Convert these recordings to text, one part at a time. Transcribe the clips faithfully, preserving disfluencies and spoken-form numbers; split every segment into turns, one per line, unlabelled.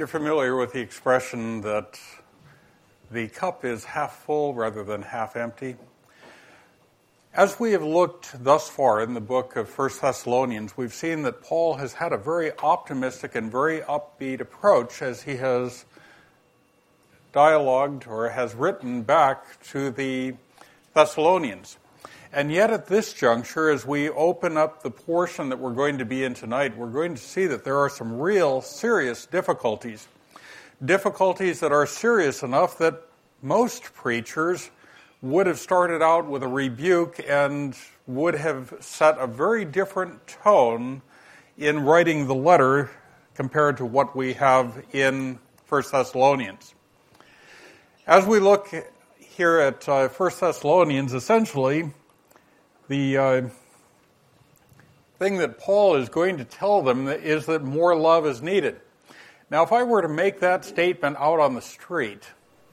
You're familiar with the expression that the cup is half full rather than half empty. As we have looked thus far in the book of First Thessalonians, we've seen that Paul has had a very optimistic and very upbeat approach as he has dialogued or has written back to the Thessalonians. And yet at this juncture, as we open up the portion that we're going to be in tonight, we're going to see that there are some real serious difficulties. Difficulties that are serious enough that most preachers would have started out with a rebuke and would have set a very different tone in writing the letter compared to what we have in First Thessalonians. As we look here at uh, First Thessalonians, essentially, the uh, thing that Paul is going to tell them is that more love is needed. Now, if I were to make that statement out on the street,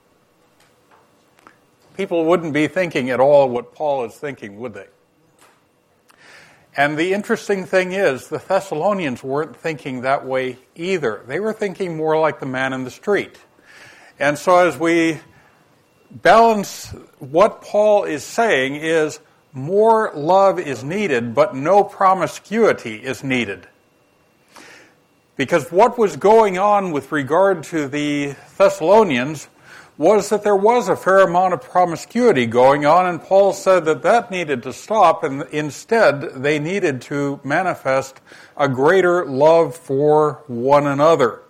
people wouldn't be thinking at all what Paul is thinking, would they? And the interesting thing is, the Thessalonians weren't thinking that way either. They were thinking more like the man in the street. And so as we balance what Paul is saying is, more love is needed, but no promiscuity is needed. Because what was going on with regard to the Thessalonians was that there was a fair amount of promiscuity going on, and Paul said that that needed to stop, and instead they needed to manifest a greater love for one another.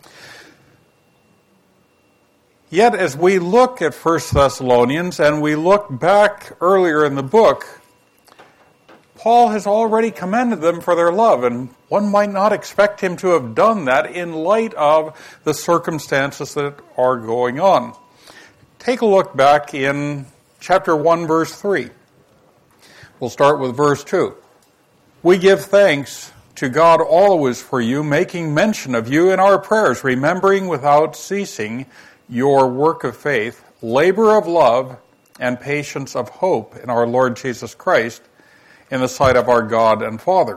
Yet as we look at First Thessalonians and we look back earlier in the book, Paul has already commended them for their love, and one might not expect him to have done that in light of the circumstances that are going on. Take a look back in chapter one, verse three. We'll start with verse two. We give thanks to God always for you, making mention of you in our prayers, remembering without ceasing your work of faith, labor of love, and patience of hope in our Lord Jesus Christ, in the sight of our God and Father.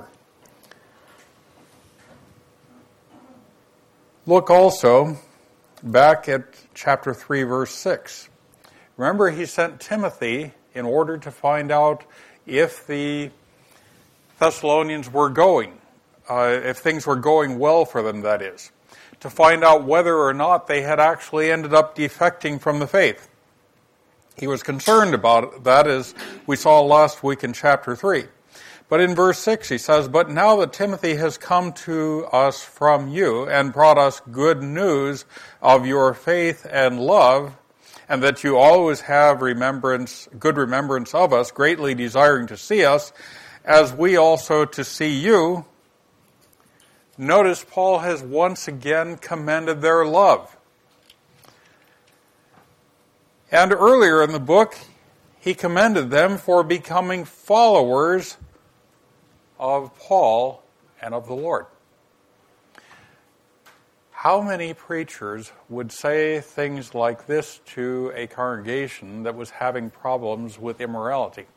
Look also back at chapter three, verse six. Remember, he sent Timothy in order to find out if the Thessalonians were going, uh, if things were going well for them, that is, to find out whether or not they had actually ended up defecting from the faith. He was concerned about that, as we saw last week in chapter three. But in verse six he says, "But now that Timothy has come to us from you and brought us good news of your faith and love, and that you always have remembrance, good remembrance of us, greatly desiring to see us, as we also to see you," notice Paul has once again commended their love. And earlier in the book, he commended them for becoming followers of Paul and of the Lord. How many preachers would say things like this to a congregation that was having problems with immorality?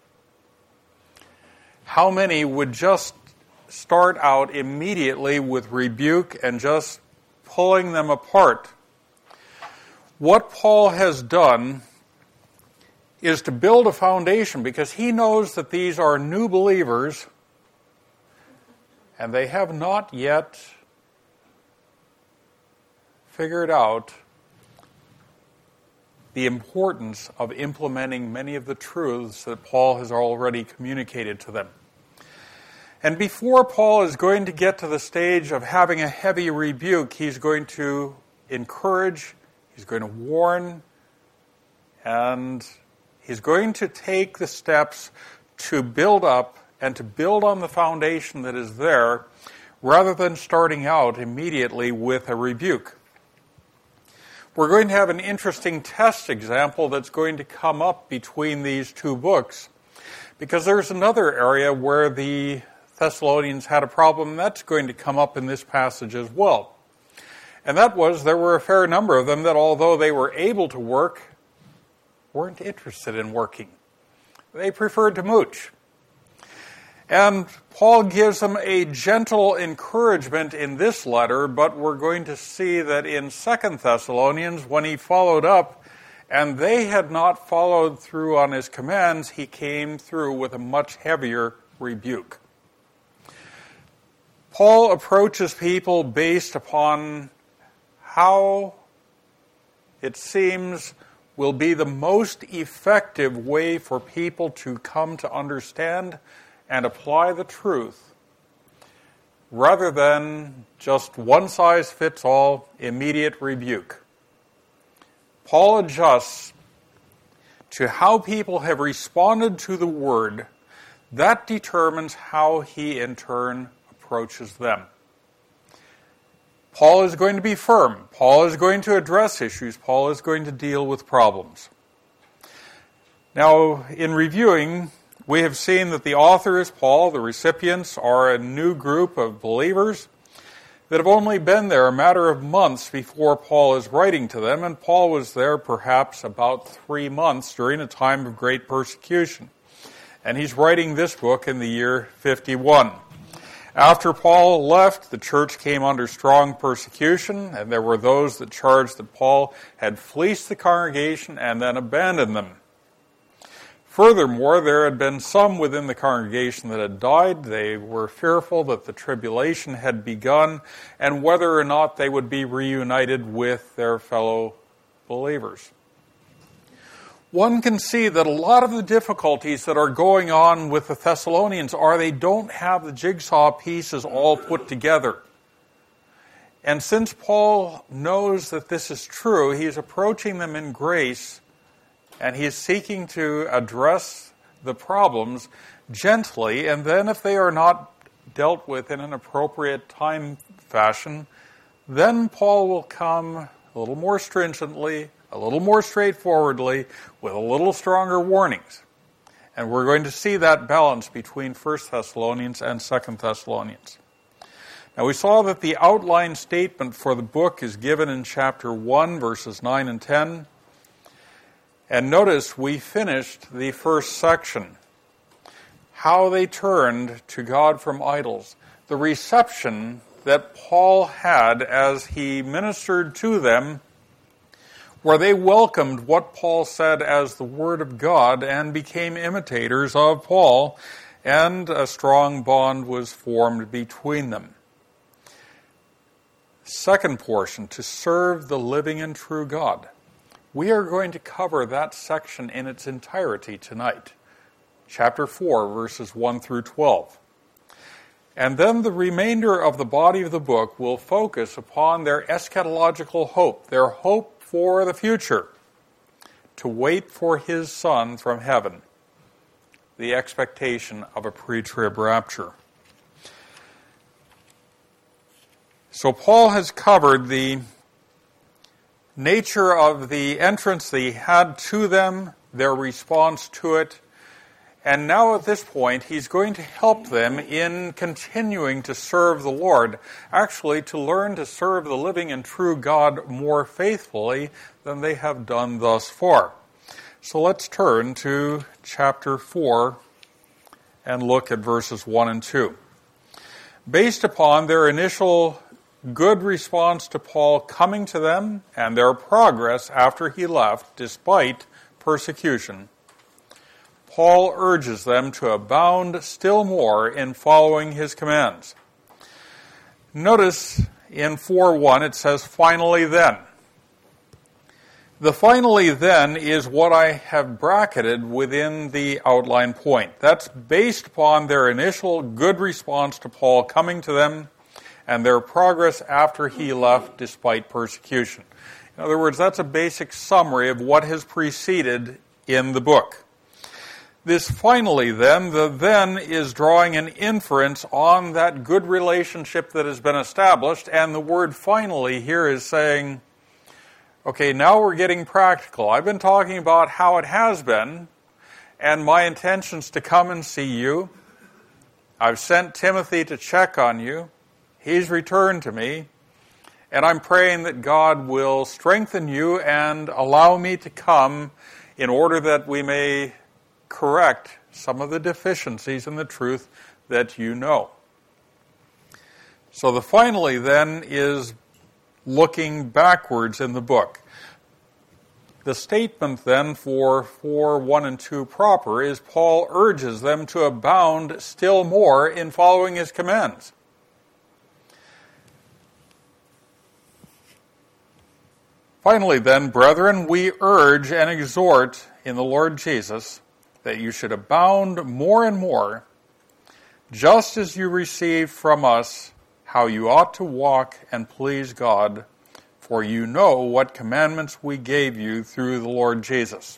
How many would just start out immediately with rebuke and just pulling them apart? What Paul has done is to build a foundation, because he knows that these are new believers and they have not yet figured out the importance of implementing many of the truths that Paul has already communicated to them. And before Paul is going to get to the stage of having a heavy rebuke, he's going to encourage, he's going to warn, and he's going to take the steps to build up and to build on the foundation that is there, rather than starting out immediately with a rebuke. We're going to have an interesting test example that's going to come up between these two books, because there's another area where the Thessalonians had a problem, and that's going to come up in this passage as well. And that was, there were a fair number of them that, although they were able to work, weren't interested in working. They preferred to mooch. And Paul gives them a gentle encouragement in this letter, but we're going to see that in Second Thessalonians, when he followed up, and they had not followed through on his commands, he came through with a much heavier rebuke. Paul approaches people based upon how it seems will be the most effective way for people to come to understand and apply the truth, rather than just one-size-fits-all immediate rebuke. Paul adjusts to how people have responded to the word. That determines how he in turn approaches them. Paul is going to be firm. Paul is going to address issues. Paul is going to deal with problems. Now, in reviewing, we have seen that the author is Paul. The recipients are a new group of believers that have only been there a matter of months before Paul is writing to them, and Paul was there perhaps about three months during a time of great persecution. And he's writing this book in the year fifty-one. After Paul left, the church came under strong persecution, and there were those that charged that Paul had fleeced the congregation and then abandoned them. Furthermore, there had been some within the congregation that had died. They were fearful that the tribulation had begun and whether or not they would be reunited with their fellow believers. One can see that a lot of the difficulties that are going on with the Thessalonians are they don't have the jigsaw pieces all put together. And since Paul knows that this is true, he is approaching them in grace, and he is seeking to address the problems gently, and then if they are not dealt with in an appropriate time fashion, then Paul will come a little more stringently, a little more straightforwardly, with a little stronger warnings. And we're going to see that balance between First Thessalonians and Second Thessalonians. Now, we saw that the outline statement for the book is given in chapter one, verses nine and ten. And notice we finished the first section, how they turned to God from idols. The reception that Paul had as he ministered to them, where they welcomed what Paul said as the Word of God and became imitators of Paul, and a strong bond was formed between them. Second portion, to serve the living and true God. We are going to cover that section in its entirety tonight. Chapter four, verses one through twelve. And then the remainder of the body of the book will focus upon their eschatological hope, their hope for the future, to wait for his Son from heaven, the expectation of a pre-trib rapture. So Paul has covered the nature of the entrance they had to them, their response to it, and now at this point he's going to help them in continuing to serve the Lord, actually to learn to serve the living and true God more faithfully than they have done thus far. So let's turn to chapter four and look at verses one and two. Based upon their initial good response to Paul coming to them and their progress after he left, despite persecution, Paul urges them to abound still more in following his commands. Notice in four one it says, finally then. The finally then is what I have bracketed within the outline point. That's based upon their initial good response to Paul coming to them and their progress after he left despite persecution. In other words, that's a basic summary of what has preceded in the book. This finally then, the then is drawing an inference on that good relationship that has been established, and the word finally here is saying, okay, now we're getting practical. I've been talking about how it has been, and my intentions to come and see you. I've sent Timothy to check on you. He's returned to me, and I'm praying that God will strengthen you and allow me to come in order that we may correct some of the deficiencies in the truth that you know. So the finally then is looking backwards in the book. The statement then for four, one, and two proper is Paul urges them to abound still more in following his commands. Finally then, brethren, we urge and exhort in the Lord Jesus that you should abound more and more, just as you received from us how you ought to walk and please God, for you know what commandments we gave you through the Lord Jesus.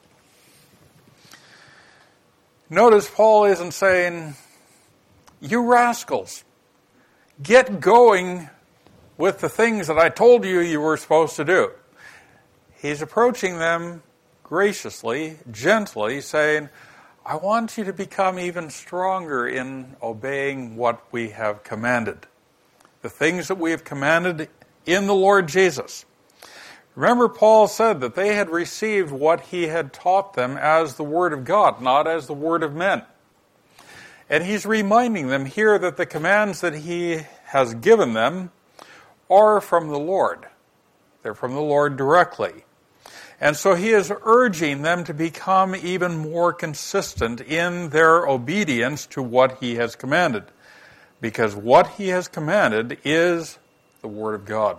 Notice Paul isn't saying, you rascals, get going with the things that I told you you were supposed to do. He's approaching them graciously, gently, saying, I want you to become even stronger in obeying what we have commanded. The things that we have commanded in the Lord Jesus. Remember, Paul said that they had received what he had taught them as the Word of God, not as the Word of men. And he's reminding them here that the commands that he has given them are from the Lord. They're from the Lord directly. And so he is urging them to become even more consistent in their obedience to what he has commanded. Because what he has commanded is the Word of God.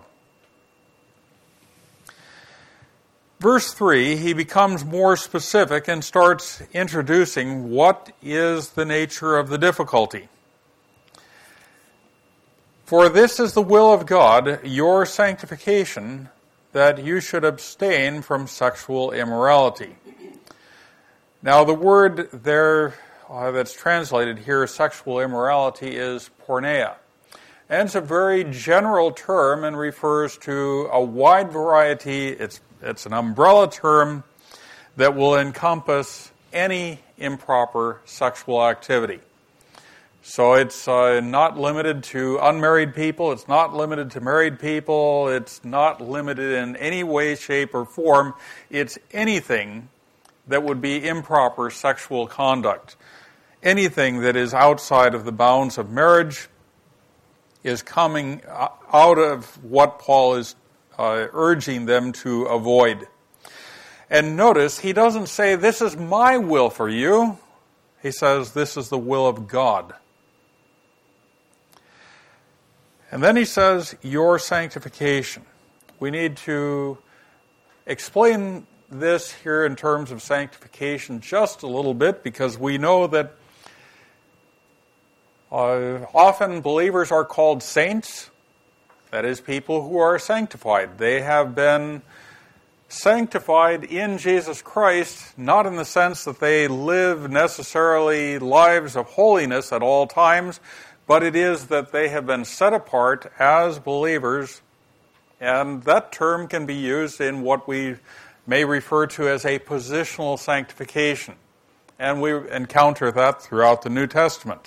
Verse three, he becomes more specific and starts introducing what is the nature of the difficulty. For this is the will of God, your sanctification, that you should abstain from sexual immorality. Now the word there uh, that's translated here, sexual immorality, is porneia. And it's a very general term and refers to a wide variety. It's, it's an umbrella term that will encompass any improper sexual activity. So it's uh, not limited to unmarried people. It's not limited to married people. It's not limited in any way, shape, or form. It's anything that would be improper sexual conduct. Anything that is outside of the bounds of marriage is coming out of what Paul is uh, urging them to avoid. And notice, he doesn't say, this is my will for you. He says, this is the will of God. And then he says, your sanctification. We need to explain this here in terms of sanctification just a little bit, because we know that uh, often believers are called saints. That is, people who are sanctified. They have been sanctified in Jesus Christ, not in the sense that they live necessarily lives of holiness at all times, but it is that they have been set apart as believers, and that term can be used in what we may refer to as a positional sanctification. And we encounter that throughout the New Testament.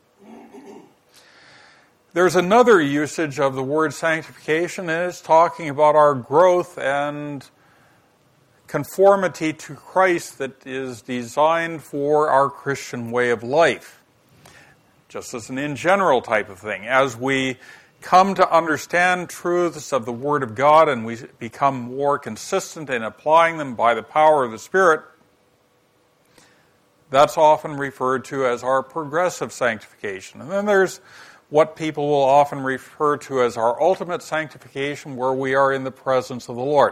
There's another usage of the word sanctification, and it's talking about our growth and conformity to Christ that is designed for our Christian way of life. Just as an in general type of thing. As we come to understand truths of the Word of God and we become more consistent in applying them by the power of the Spirit, that's often referred to as our progressive sanctification. And then there's what people will often refer to as our ultimate sanctification, where we are in the presence of the Lord.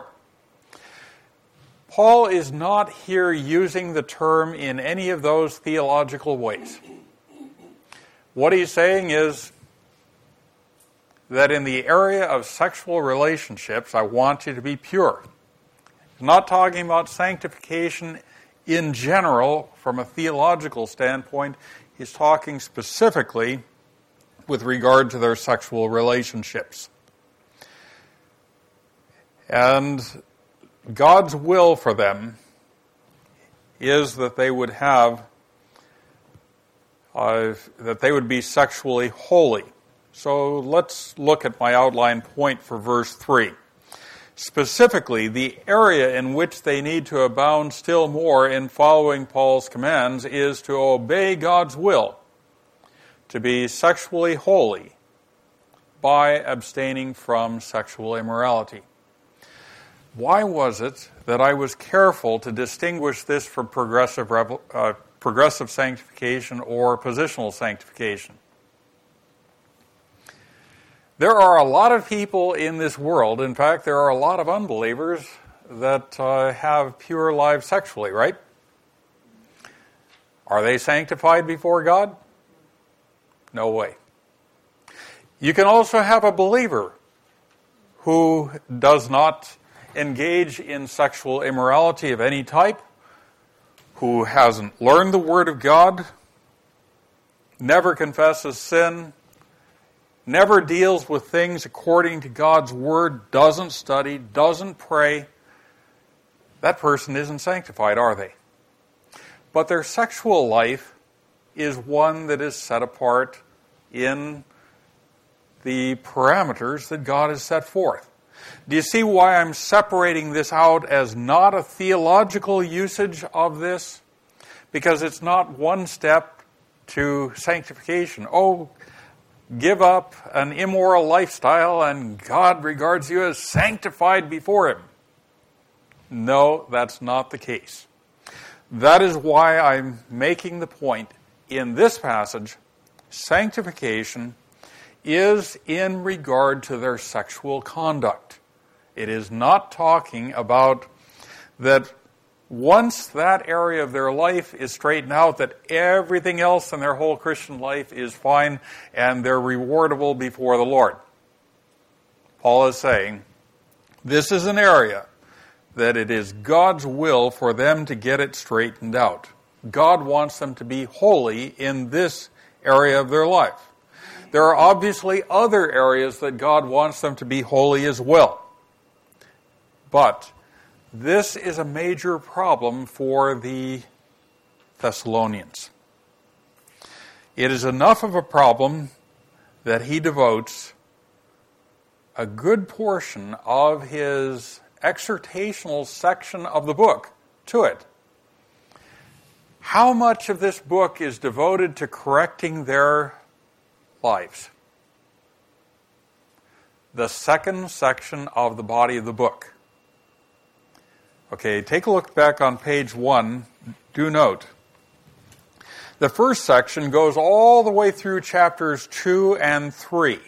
Paul is not here using the term in any of those theological ways. What he's saying is that in the area of sexual relationships, I want you to be pure. He's not talking about sanctification in general from a theological standpoint. He's talking specifically with regard to their sexual relationships. And God's will for them is that they would have Uh, that they would be sexually holy. So let's look at my outline point for verse three. Specifically, the area in which they need to abound still more in following Paul's commands is to obey God's will, to be sexually holy by abstaining from sexual immorality. Why was it that I was careful to distinguish this from progressive, uh, progressive sanctification or positional sanctification? There are a lot of people in this world, in fact, there are a lot of unbelievers that uh, have pure lives sexually, right? Are they sanctified before God? No way. You can also have a believer who does not engage in sexual immorality of any type, who hasn't learned the Word of God, never confesses sin, never deals with things according to God's Word, doesn't study, doesn't pray. That person isn't sanctified, are they? But their sexual life is one that is set apart in the parameters that God has set forth. Do you see why I'm separating this out as not a theological usage of this? Because it's not one step to sanctification. Oh, give up an immoral lifestyle and God regards you as sanctified before Him. No, that's not the case. That is why I'm making the point in this passage, sanctification is in regard to their sexual conduct. It is not talking about that once that area of their life is straightened out, that everything else in their whole Christian life is fine and they're rewardable before the Lord. Paul is saying, this is an area that it is God's will for them to get it straightened out. God wants them to be holy in this area of their life. There are obviously other areas that God wants them to be holy as well. But this is a major problem for the Thessalonians. It is enough of a problem that he devotes a good portion of his exhortational section of the book to it. How much of this book is devoted to correcting their lives? The second section of the body of the book. Okay, take a look back on page one. Do note, the first section goes all the way through chapters two and three.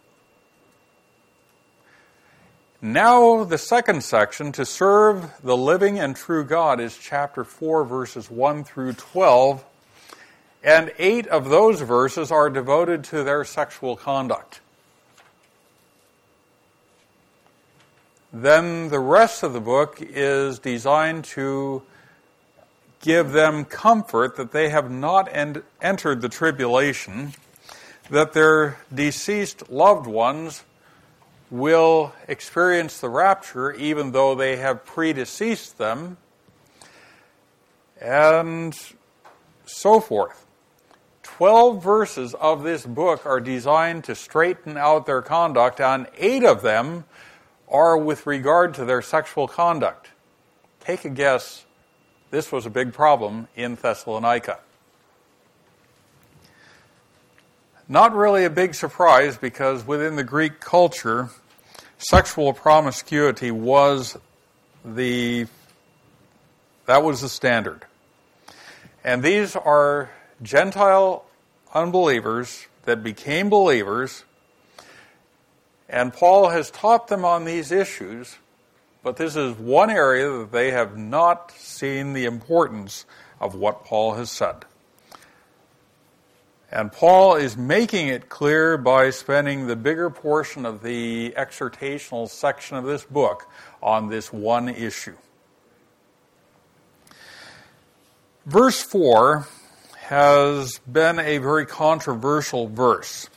Now the second section, to serve the living and true God, is chapter four, verses one through twelve, and eight of those verses are devoted to their sexual conduct. Then the rest of the book is designed to give them comfort that they have not en- entered the tribulation, that their deceased loved ones will experience the rapture even though they have predeceased them, and so forth. Twelve verses of this book are designed to straighten out their conduct, and eight of them are with regard to their sexual conduct. Take a guess, this was a big problem in Thessalonica. Not really a big surprise, because within the Greek culture, sexual promiscuity was the, that was the standard. And these are Gentile unbelievers that became believers, and Paul has taught them on these issues, but this is one area that they have not seen the importance of what Paul has said. And Paul is making it clear by spending the bigger portion of the exhortational section of this book on this one issue. Verse four has been a very controversial verse.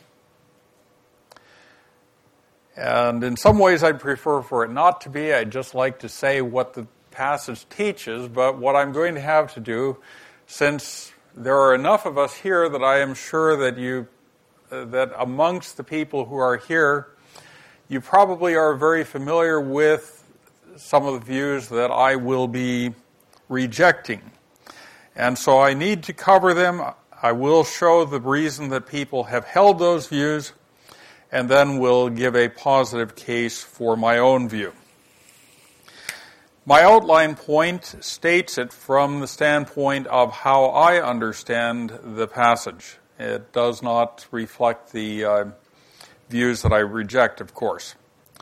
And in some ways I'd prefer for it not to be. I'd just like to say what the passage teaches, but what I'm going to have to do, since there are enough of us here that I am sure that you, uh, that amongst the people who are here, you probably are very familiar with some of the views that I will be rejecting. And so I need to cover them. I will show the reason that people have held those views, and then will give a positive case for my own view. My outline point states it from the standpoint of how I understand the passage. It does not reflect the uh, views that I reject, of course.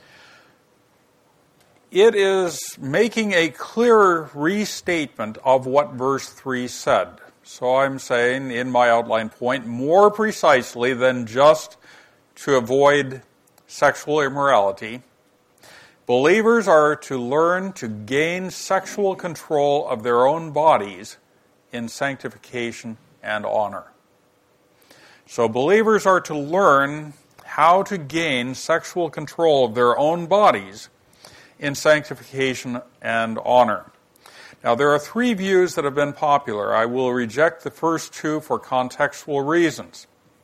It is making a clearer restatement of what verse three said. So I'm saying in my outline point, more precisely than just to avoid sexual immorality, believers are to learn to gain sexual control of their own bodies in sanctification and honor. So believers are to learn how to gain sexual control of their own bodies in sanctification and honor. Now, there are three views that have been popular. I will reject the first two for contextual reasons.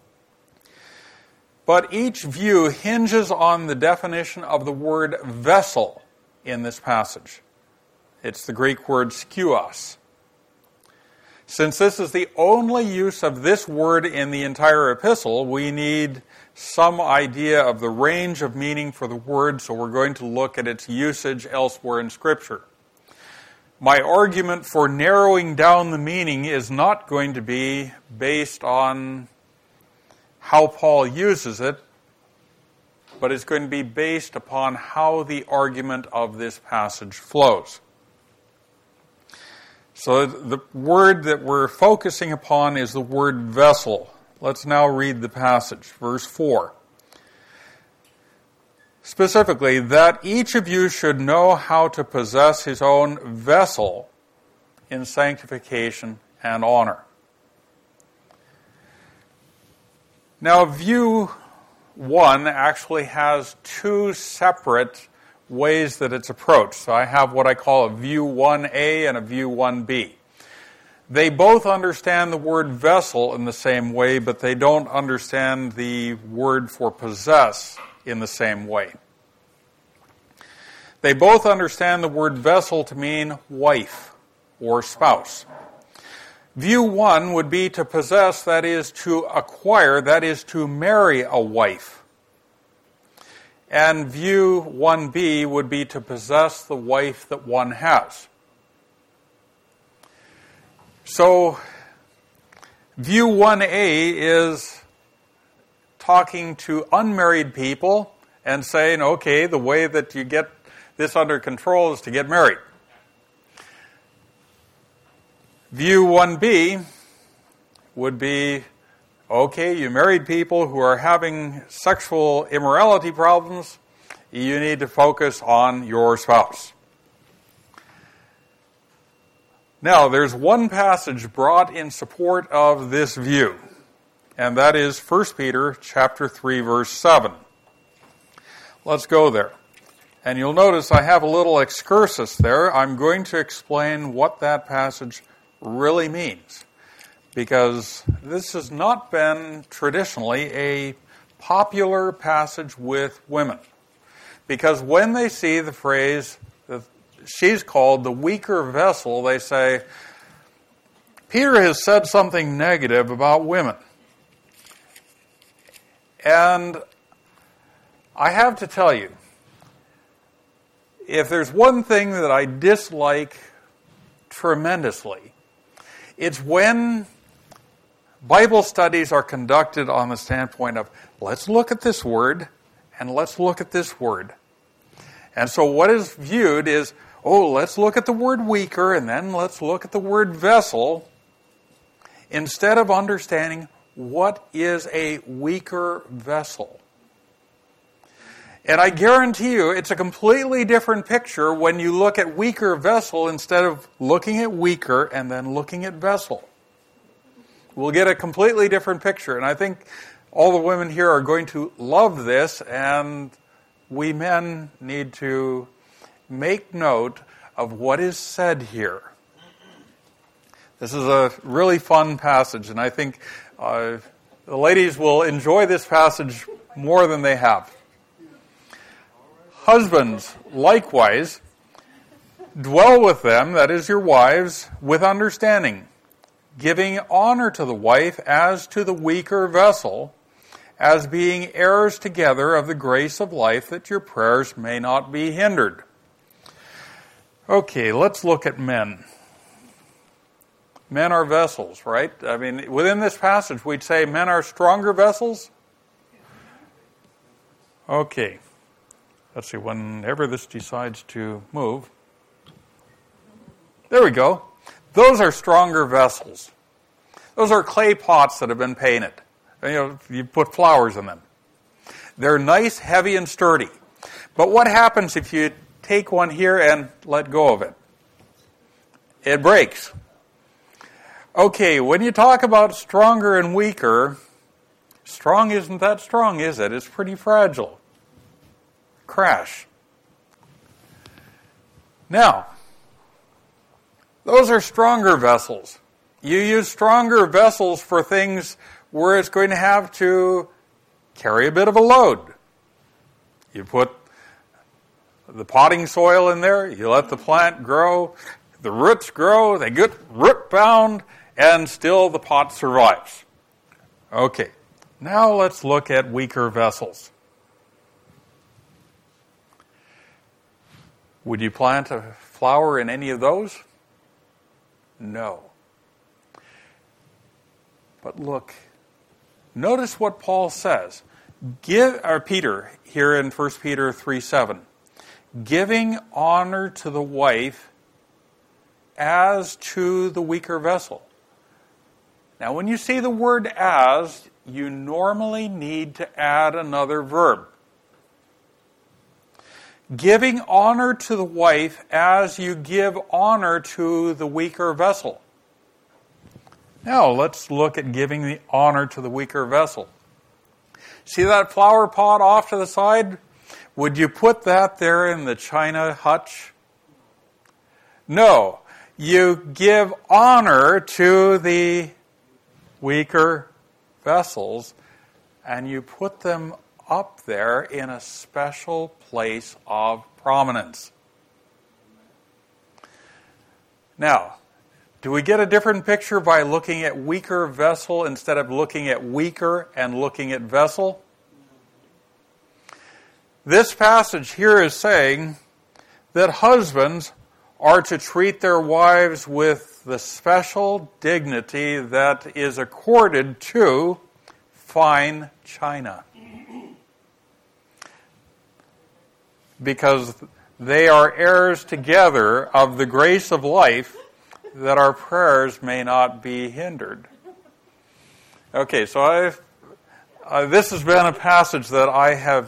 But each view hinges on the definition of the word vessel in this passage. It's the Greek word skuos. Since this is the only use of this word in the entire epistle, we need some idea of the range of meaning for the word, so we're going to look at its usage elsewhere in Scripture. My argument for narrowing down the meaning is not going to be based on how Paul uses it, but it's going to be based upon how the argument of this passage flows. So the word that we're focusing upon is the word vessel. Let's now read the passage, verse four. Specifically, that each of you should know how to possess his own vessel in sanctification and honor. Now, view one actually has two separate ways that it's approached. So I have what I call a view one A and a view one B. They both understand the word vessel in the same way, but they don't understand the word for possess in the same way. They both understand the word vessel to mean wife or spouse. View one would be to possess, that is to acquire, that is to marry a wife. And view one B would be to possess the wife that one has. So, view one A is talking to unmarried people and saying, okay, the way that you get this under control is to get married. View one B would be, okay, you married people who are having sexual immorality problems, you need to focus on your spouse. Now, there's one passage brought in support of this view, and that is First Peter chapter three, verse seven. Let's go there. And you'll notice I have a little excursus there. I'm going to explain what that passage really means, because this has not been traditionally a popular passage with women. Because when they see the phrase that she's called the weaker vessel, they say, Peter has said something negative about women. And I have to tell you, if there's one thing that I dislike tremendously, it's when Bible studies are conducted on the standpoint of, let's look at this word, and let's look at this word. And so what is viewed is, oh, let's look at the word weaker, and then let's look at the word vessel, instead of understanding what is a weaker vessel. And I guarantee you, it's a completely different picture when you look at weaker vessel instead of looking at weaker and then looking at vessel. We'll get a completely different picture. And I think all the women here are going to love this, and we men need to make note of what is said here. This is a really fun passage, and I think uh, the ladies will enjoy this passage more than they have. Husbands, likewise, dwell with them, that is your wives, with understanding, giving honor to the wife as to the weaker vessel, as being heirs together of the grace of life, that your prayers may not be hindered. Okay, let's look at men. Men are vessels, right? I mean, within this passage, we'd say men are stronger vessels. Okay. Let's see, whenever this decides to move. There we go. Those are stronger vessels. Those are clay pots that have been painted. You know, you put flowers in them. They're nice, heavy, and sturdy. But what happens if you take one here and let go of it? It breaks. Okay, when you talk about stronger and weaker, strong isn't that strong, is it? It's pretty fragile. Crash. Now, those are stronger vessels. You use stronger vessels for things where it's going to have to carry a bit of a load. You put the potting soil in there, you let the plant grow, the roots grow, they get root bound, and still the pot survives. Okay, now let's look at weaker vessels. Would you plant a flower in any of those? No. But look, notice what Paul says. Give, or Peter, here in First Peter three seven. Giving honor to the wife as to the weaker vessel. Now, when you see the word as, you normally need to add another verb. Giving honor to the wife as you give honor to the weaker vessel. Now, let's look at giving the honor to the weaker vessel. See that flower pot off to the side? Would you put that there in the china hutch? No. You give honor to the weaker vessels, and you put them up there in a special place of prominence. Now, do we get a different picture by looking at weaker vessel instead of looking at weaker and looking at vessel? This passage here is saying that husbands are to treat their wives with the special dignity that is accorded to fine china. Because they are heirs together of the grace of life, that our prayers may not be hindered. Okay, so I've, uh, this has been a passage that I have,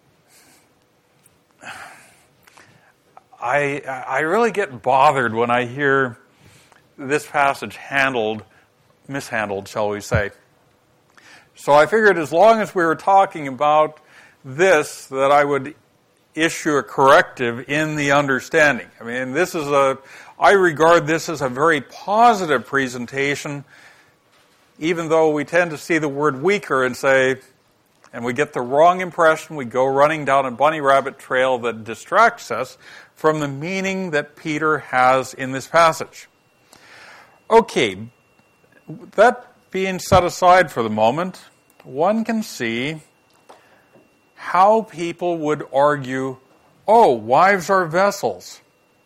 I I really get bothered when I hear this passage handled, mishandled, shall we say. So I figured as long as we were talking about this, that I would issue a corrective in the understanding. I mean, this is a, I regard this as a very positive presentation, even though we tend to see the word weaker and say, and we get the wrong impression, we go running down a bunny rabbit trail that distracts us from the meaning that Peter has in this passage. Okay, that being set aside for the moment, one can see how people would argue, oh, wives are vessels.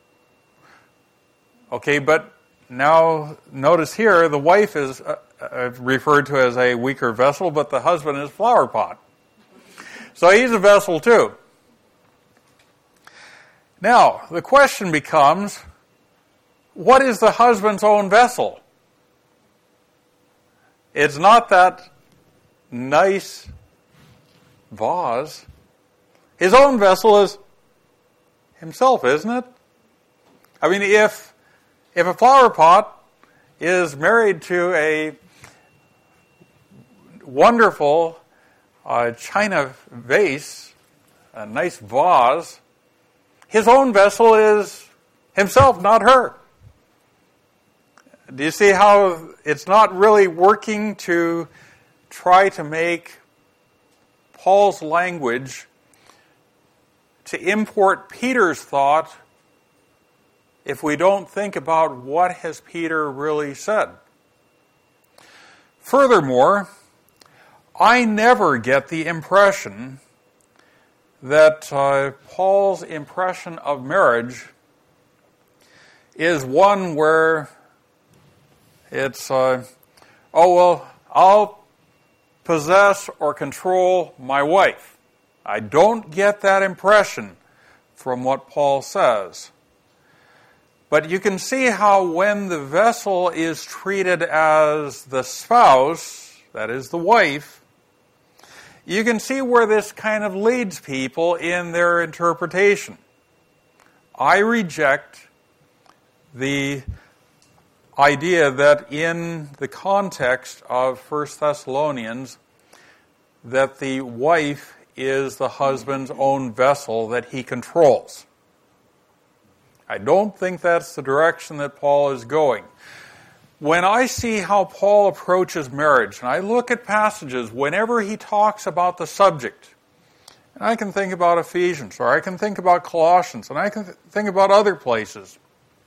Okay, but now notice here, the wife is uh, uh, referred to as a weaker vessel, but the husband is flower pot. So he's a vessel too. Now, the question becomes, what is the husband's own vessel? It's not that nice vase. His own vessel is himself, isn't it? I mean, if if a flower pot is married to a wonderful uh, china vase, a nice vase, his own vessel is himself, not her. Do you see how it's not really working to try to make Paul's language to import Peter's thought if we don't think about what has Peter really said? Furthermore, I never get the impression that uh, Paul's impression of marriage is one where it's, uh, oh, well, I'll possess or control my wife. I don't get that impression from what Paul says. But you can see how when the vessel is treated as the spouse, that is the wife, you can see where this kind of leads people in their interpretation. I reject the idea that in the context of First Thessalonians, that the wife is the husband's own vessel that he controls. I don't think that's the direction that Paul is going. When I see how Paul approaches marriage, and I look at passages whenever he talks about the subject, and I can think about Ephesians, or I can think about Colossians, and I can th- think about other places.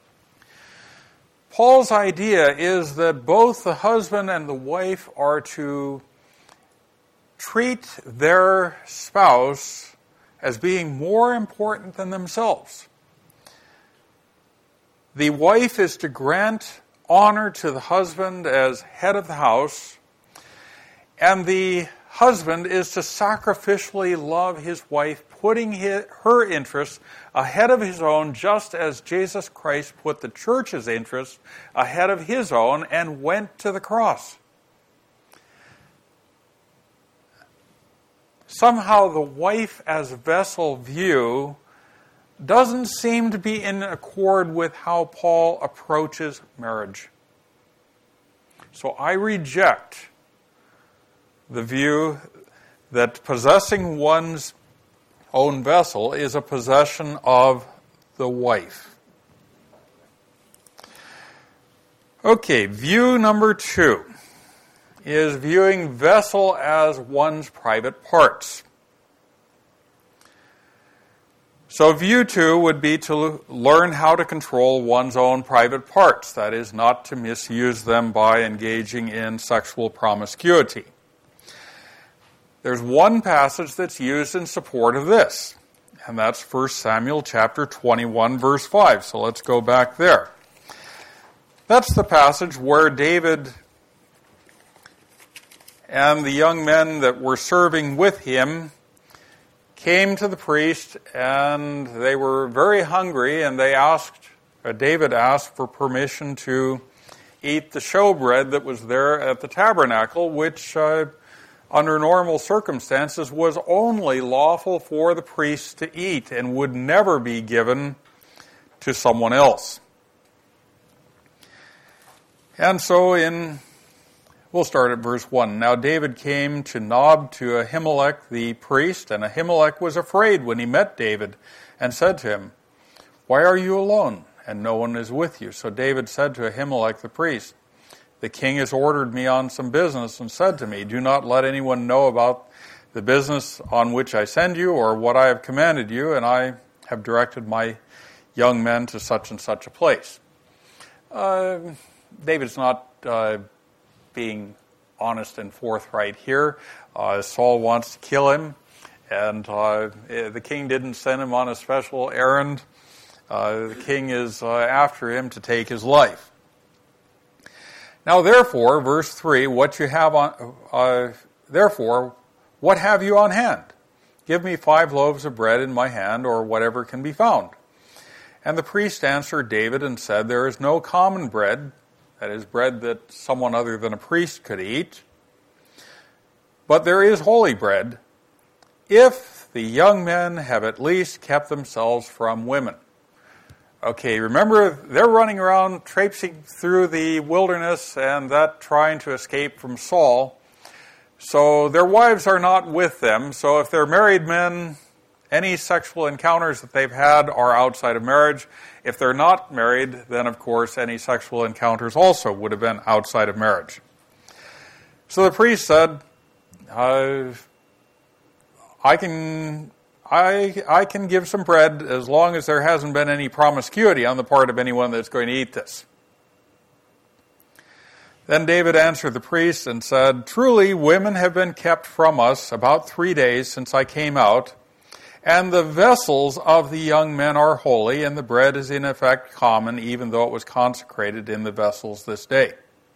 Paul's idea is that both the husband and the wife are to treat their spouse as being more important than themselves. The wife is to grant honor to the husband as head of the house, and the husband is to sacrificially love his wife, putting his, her interests ahead of his own, just as Jesus Christ put the church's interests ahead of his own and went to the cross. Somehow the wife as vessel view doesn't seem to be in accord with how Paul approaches marriage. So I reject the view that possessing one's own vessel is a possession of the wife. Okay, view number two is viewing vessel as one's private parts. So view two would be to learn how to control one's own private parts, that is, not to misuse them by engaging in sexual promiscuity. There's one passage that's used in support of this, and that's First Samuel chapter twenty-one, verse five. So let's go back there. That's the passage where David and the young men that were serving with him came to the priest, and they were very hungry, and they asked, uh, David asked for permission to eat the showbread that was there at the tabernacle, which uh, under normal circumstances was only lawful for the priest to eat and would never be given to someone else. And so in We'll start at verse one. Now David came to Nob to Ahimelech the priest, and Ahimelech was afraid when he met David, and said to him, "Why are you alone, and no one is with you?" So David said to Ahimelech the priest, "The king has ordered me on some business, and said to me, 'Do not let anyone know about the business on which I send you, or what I have commanded you, and I have directed my young men to such and such a place.'" Uh, David's not Uh, being honest and forthright here. Uh, Saul wants to kill him, and uh, the king didn't send him on a special errand. Uh, the king is uh, after him to take his life. Now, therefore, verse three, what you have on, uh, therefore, what have you on hand? Give me five loaves of bread in my hand, or whatever can be found. And the priest answered David and said, "There is no common bread," that is, bread that someone other than a priest could eat, "but there is holy bread, if the young men have at least kept themselves from women." Okay, remember, they're running around, traipsing through the wilderness, and that trying to escape from Saul. So their wives are not with them. So if they're married men, any sexual encounters that they've had are outside of marriage. If they're not married, then of course any sexual encounters also would have been outside of marriage. So the priest said, uh, I can I I can give some bread as long as there hasn't been any promiscuity on the part of anyone that's going to eat this. Then David answered the priest and said, "Truly, women have been kept from us about three days since I came out, and the vessels of the young men are holy, and the bread is in effect common, even though it was consecrated in the vessels this day."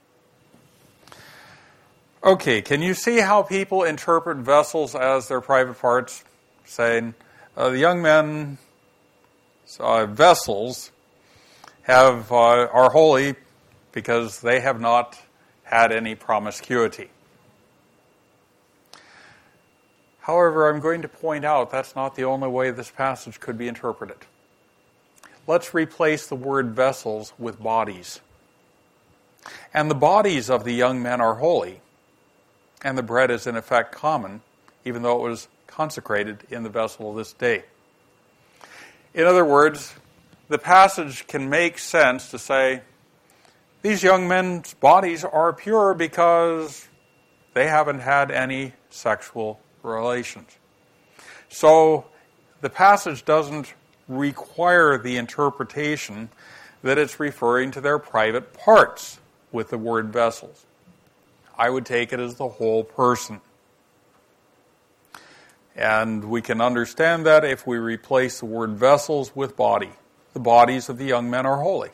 Okay, can you see how people interpret vessels as their private parts? Saying, uh, the young men's uh, vessels have uh, are holy because they have not had any promiscuity. However, I'm going to point out that's not the only way this passage could be interpreted. Let's replace the word vessels with bodies. And the bodies of the young men are holy, and the bread is in effect common, even though it was consecrated in the vessel of this day. In other words, the passage can make sense to say, these young men's bodies are pure because they haven't had any sexual relations. So the passage doesn't require the interpretation that it's referring to their private parts with the word vessels. I would take it as the whole person. And we can understand that if we replace the word vessels with body. The bodies of the young men are holy.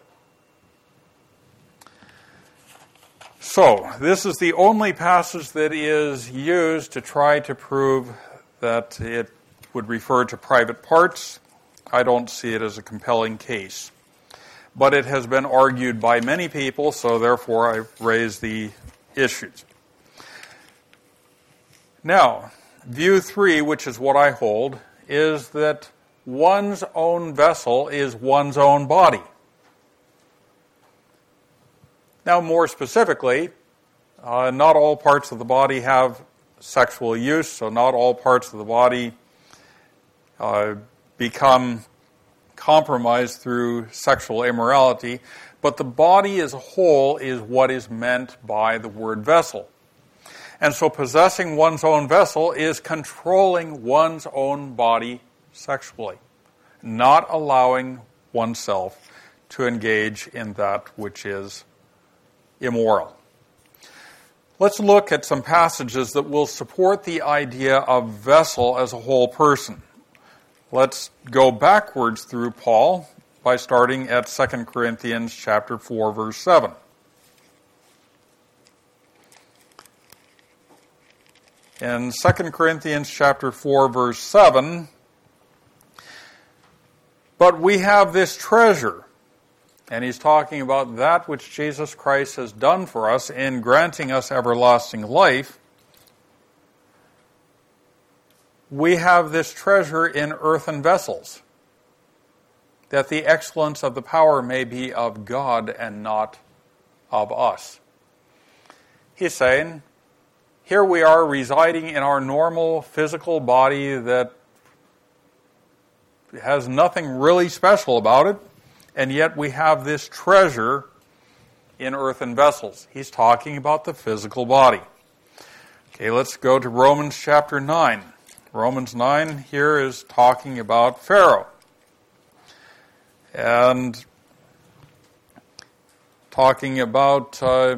So, this is the only passage that is used to try to prove that it would refer to private parts. I don't see it as a compelling case. But it has been argued by many people, so therefore I've raised the issues. Now, view three, which is what I hold, is that one's own vessel is one's own body. Now, more specifically, uh, not all parts of the body have sexual use, so not all parts of the body uh, become compromised through sexual immorality, but the body as a whole is what is meant by the word vessel. And so possessing one's own vessel is controlling one's own body sexually, not allowing oneself to engage in that which is immoral. Let's look at some passages that will support the idea of vessel as a whole person. Let's go backwards through Paul by starting at Second Corinthians chapter four, verse seven. In Second Corinthians chapter four, verse seven, "But we have this treasure," and he's talking about that which Jesus Christ has done for us in granting us everlasting life. "We have this treasure in earthen vessels, that the excellence of the power may be of God and not of us." He's saying, here we are residing in our normal physical body that has nothing really special about it, and yet we have this treasure in earthen vessels. He's talking about the physical body. Okay, let's go to Romans chapter nine. Romans nine here is talking about Pharaoh. And talking about uh,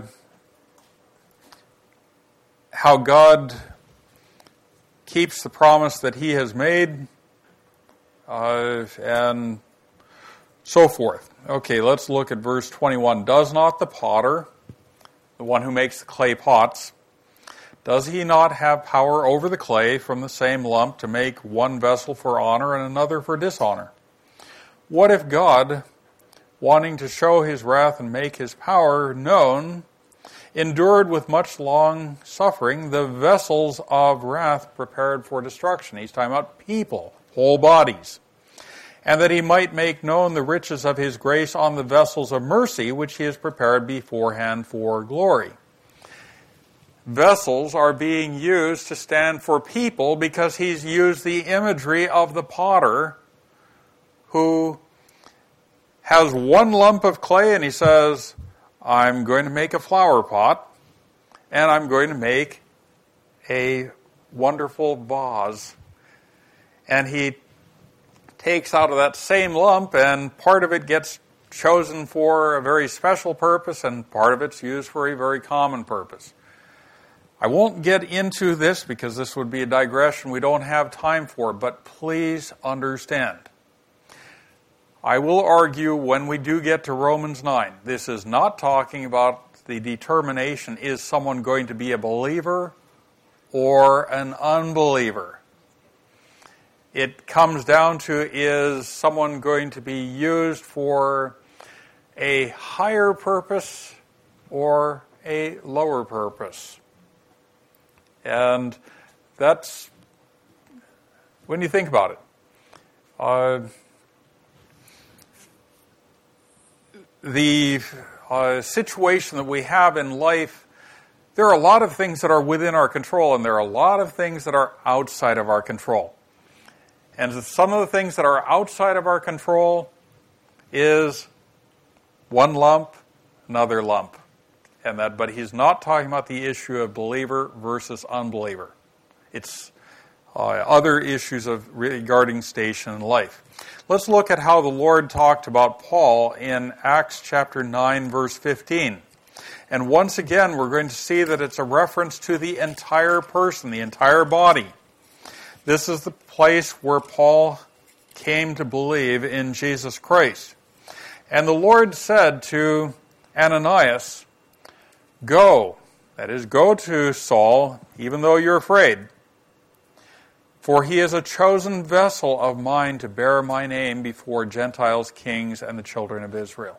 how God keeps the promise that he has made, uh, and so forth. Okay, let's look at verse twenty-one. "Does not the potter, the one who makes the clay pots, does he not have power over the clay from the same lump to make one vessel for honor and another for dishonor? What if God, wanting to show his wrath and make his power known, endured with much long suffering the vessels of wrath prepared for destruction?" He's talking about people, whole bodies. "And that he might make known the riches of his grace on the vessels of mercy, which he has prepared beforehand for glory." Vessels are being used to stand for people because he's used the imagery of the potter who has one lump of clay and he says, "I'm going to make a flower pot and I'm going to make a wonderful vase." And he takes out of that same lump, and part of it gets chosen for a very special purpose, and part of it's used for a very common purpose. I won't get into this because this would be a digression we don't have time for, but please understand. I will argue when we do get to Romans nine, this is not talking about the determination, is someone going to be a believer or an unbeliever? It comes down to, is someone going to be used for a higher purpose or a lower purpose? And that's, when you think about it, uh, the uh, situation that we have in life, there are a lot of things that are within our control, and there are a lot of things that are outside of our control. And some of the things that are outside of our control is one lump, another lump. And that, but he's not talking about the issue of believer versus unbeliever. It's uh, other issues of regarding station in life. Let's look at how the Lord talked about Paul in Acts chapter nine, verse fifteen. And once again, we're going to see that it's a reference to the entire person, the entire body. This is the place where Paul came to believe in Jesus Christ. And the Lord said to Ananias, "Go," that is, go to Saul, even though you're afraid, "for he is a chosen vessel of mine to bear my name before Gentiles, kings, and the children of Israel."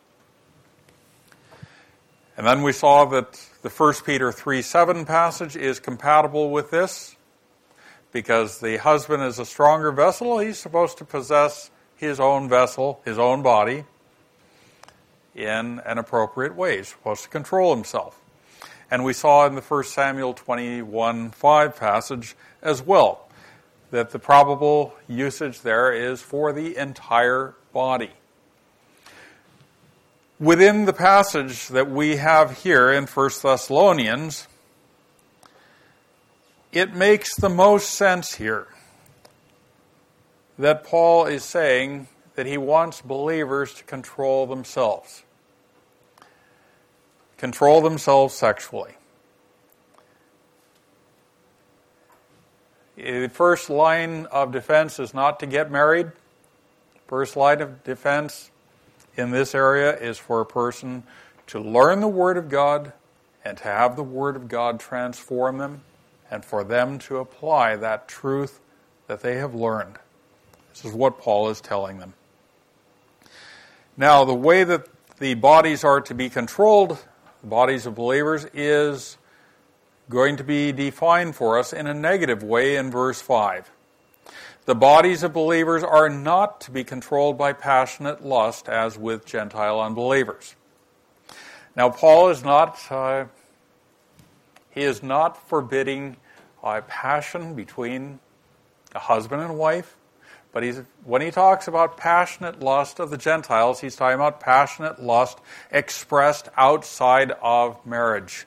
And then we saw that the First Peter three seven passage is compatible with this, because the husband is a stronger vessel. He's supposed to possess his own vessel, his own body, in an appropriate way. He's supposed to control himself. And we saw in the First Samuel twenty-one five passage as well that the probable usage there is for the entire body. Within the passage that we have here in First Thessalonians, it makes the most sense here that Paul is saying that he wants believers to control themselves. Control themselves sexually. The first line of defense is not to get married. First line of defense in this area is for a person to learn the Word of God and to have the Word of God transform them, and for them to apply that truth that they have learned. This is what Paul is telling them. Now, the way that the bodies are to be controlled, the bodies of believers, is going to be defined for us in a negative way in verse five. The bodies of believers are not to be controlled by passionate lust as with Gentile unbelievers. Now, Paul is not... Uh, He is not forbidding uh, passion between a husband and wife, but he's, when he talks about passionate lust of the Gentiles, he's talking about passionate lust expressed outside of marriage.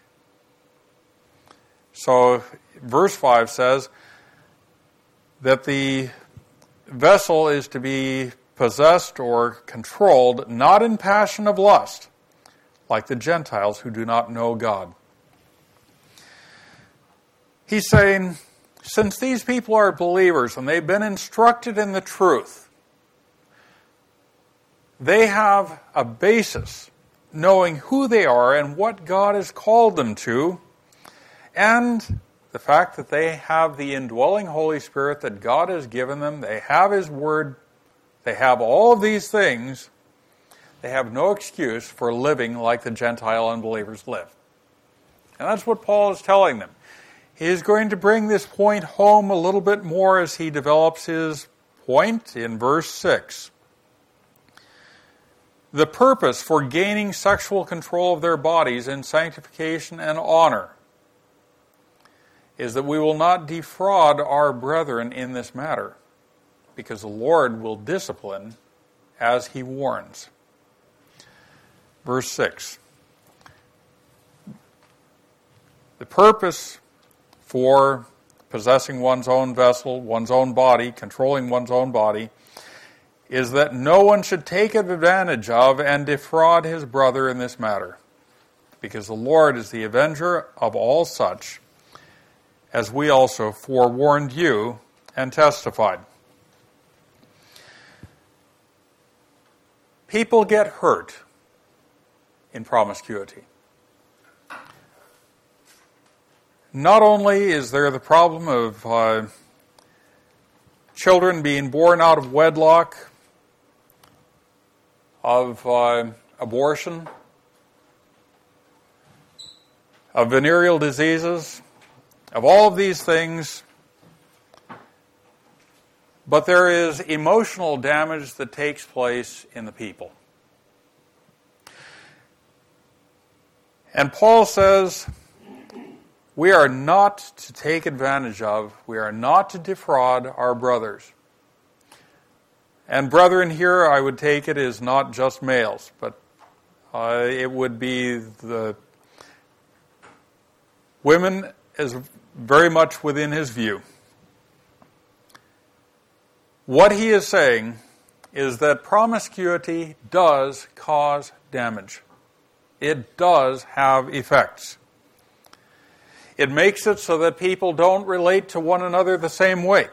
So, verse five says that the vessel is to be possessed or controlled not in passion of lust, like the Gentiles who do not know God. He's saying, since these people are believers and they've been instructed in the truth, they have a basis knowing who they are and what God has called them to, and the fact that they have the indwelling Holy Spirit that God has given them, they have His Word, they have all of these things, they have no excuse for living like the Gentile unbelievers live. And that's what Paul is telling them. He is going to bring this point home a little bit more as he develops his point in verse six. The purpose for gaining sexual control of their bodies in sanctification and honor is that we will not defraud our brethren in this matter, because the Lord will discipline as He warns. Verse six. The purpose for possessing one's own vessel, one's own body, controlling one's own body, is that no one should take advantage of and defraud his brother in this matter, because the Lord is the avenger of all such, as we also forewarned you and testified. People get hurt in promiscuity. Not only is there the problem of uh, children being born out of wedlock, of uh, abortion, of venereal diseases, of all of these things, but there is emotional damage that takes place in the people. And Paul says, we are not to take advantage of, we are not to defraud our brothers. And brethren here, I would take it, is not just males, but uh, it would be the women as very much within his view. What he is saying is that promiscuity does cause damage. It does have effects. It makes it so that people don't relate to one another the same way.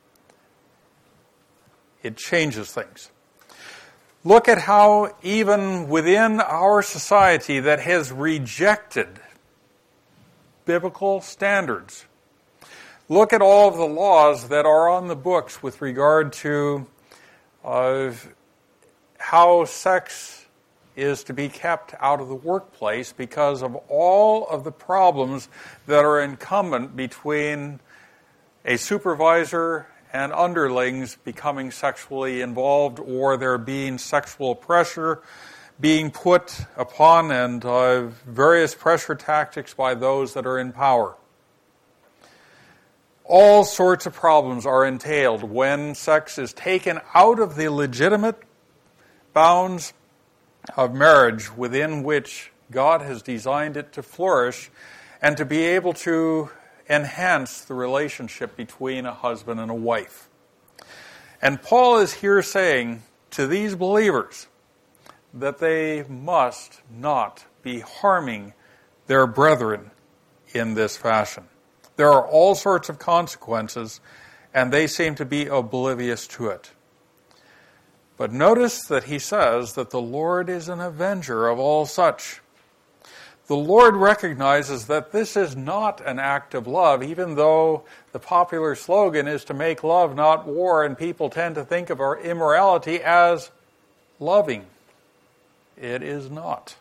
It changes things. Look at how even within our society that has rejected biblical standards, look at all of the laws that are on the books with regard to uh, how sex is to be kept out of the workplace because of all of the problems that are incumbent between a supervisor and underlings becoming sexually involved, or there being sexual pressure being put upon, and uh, various pressure tactics by those that are in power. All sorts of problems are entailed when sex is taken out of the legitimate bounds of marriage within which God has designed it to flourish and to be able to enhance the relationship between a husband and a wife. And Paul is here saying to these believers that they must not be harming their brethren in this fashion. There are all sorts of consequences, and they seem to be oblivious to it. But notice that he says that the Lord is an avenger of all such. The Lord recognizes that this is not an act of love, even though the popular slogan is to make love, not war, and people tend to think of our immorality as loving. It is not.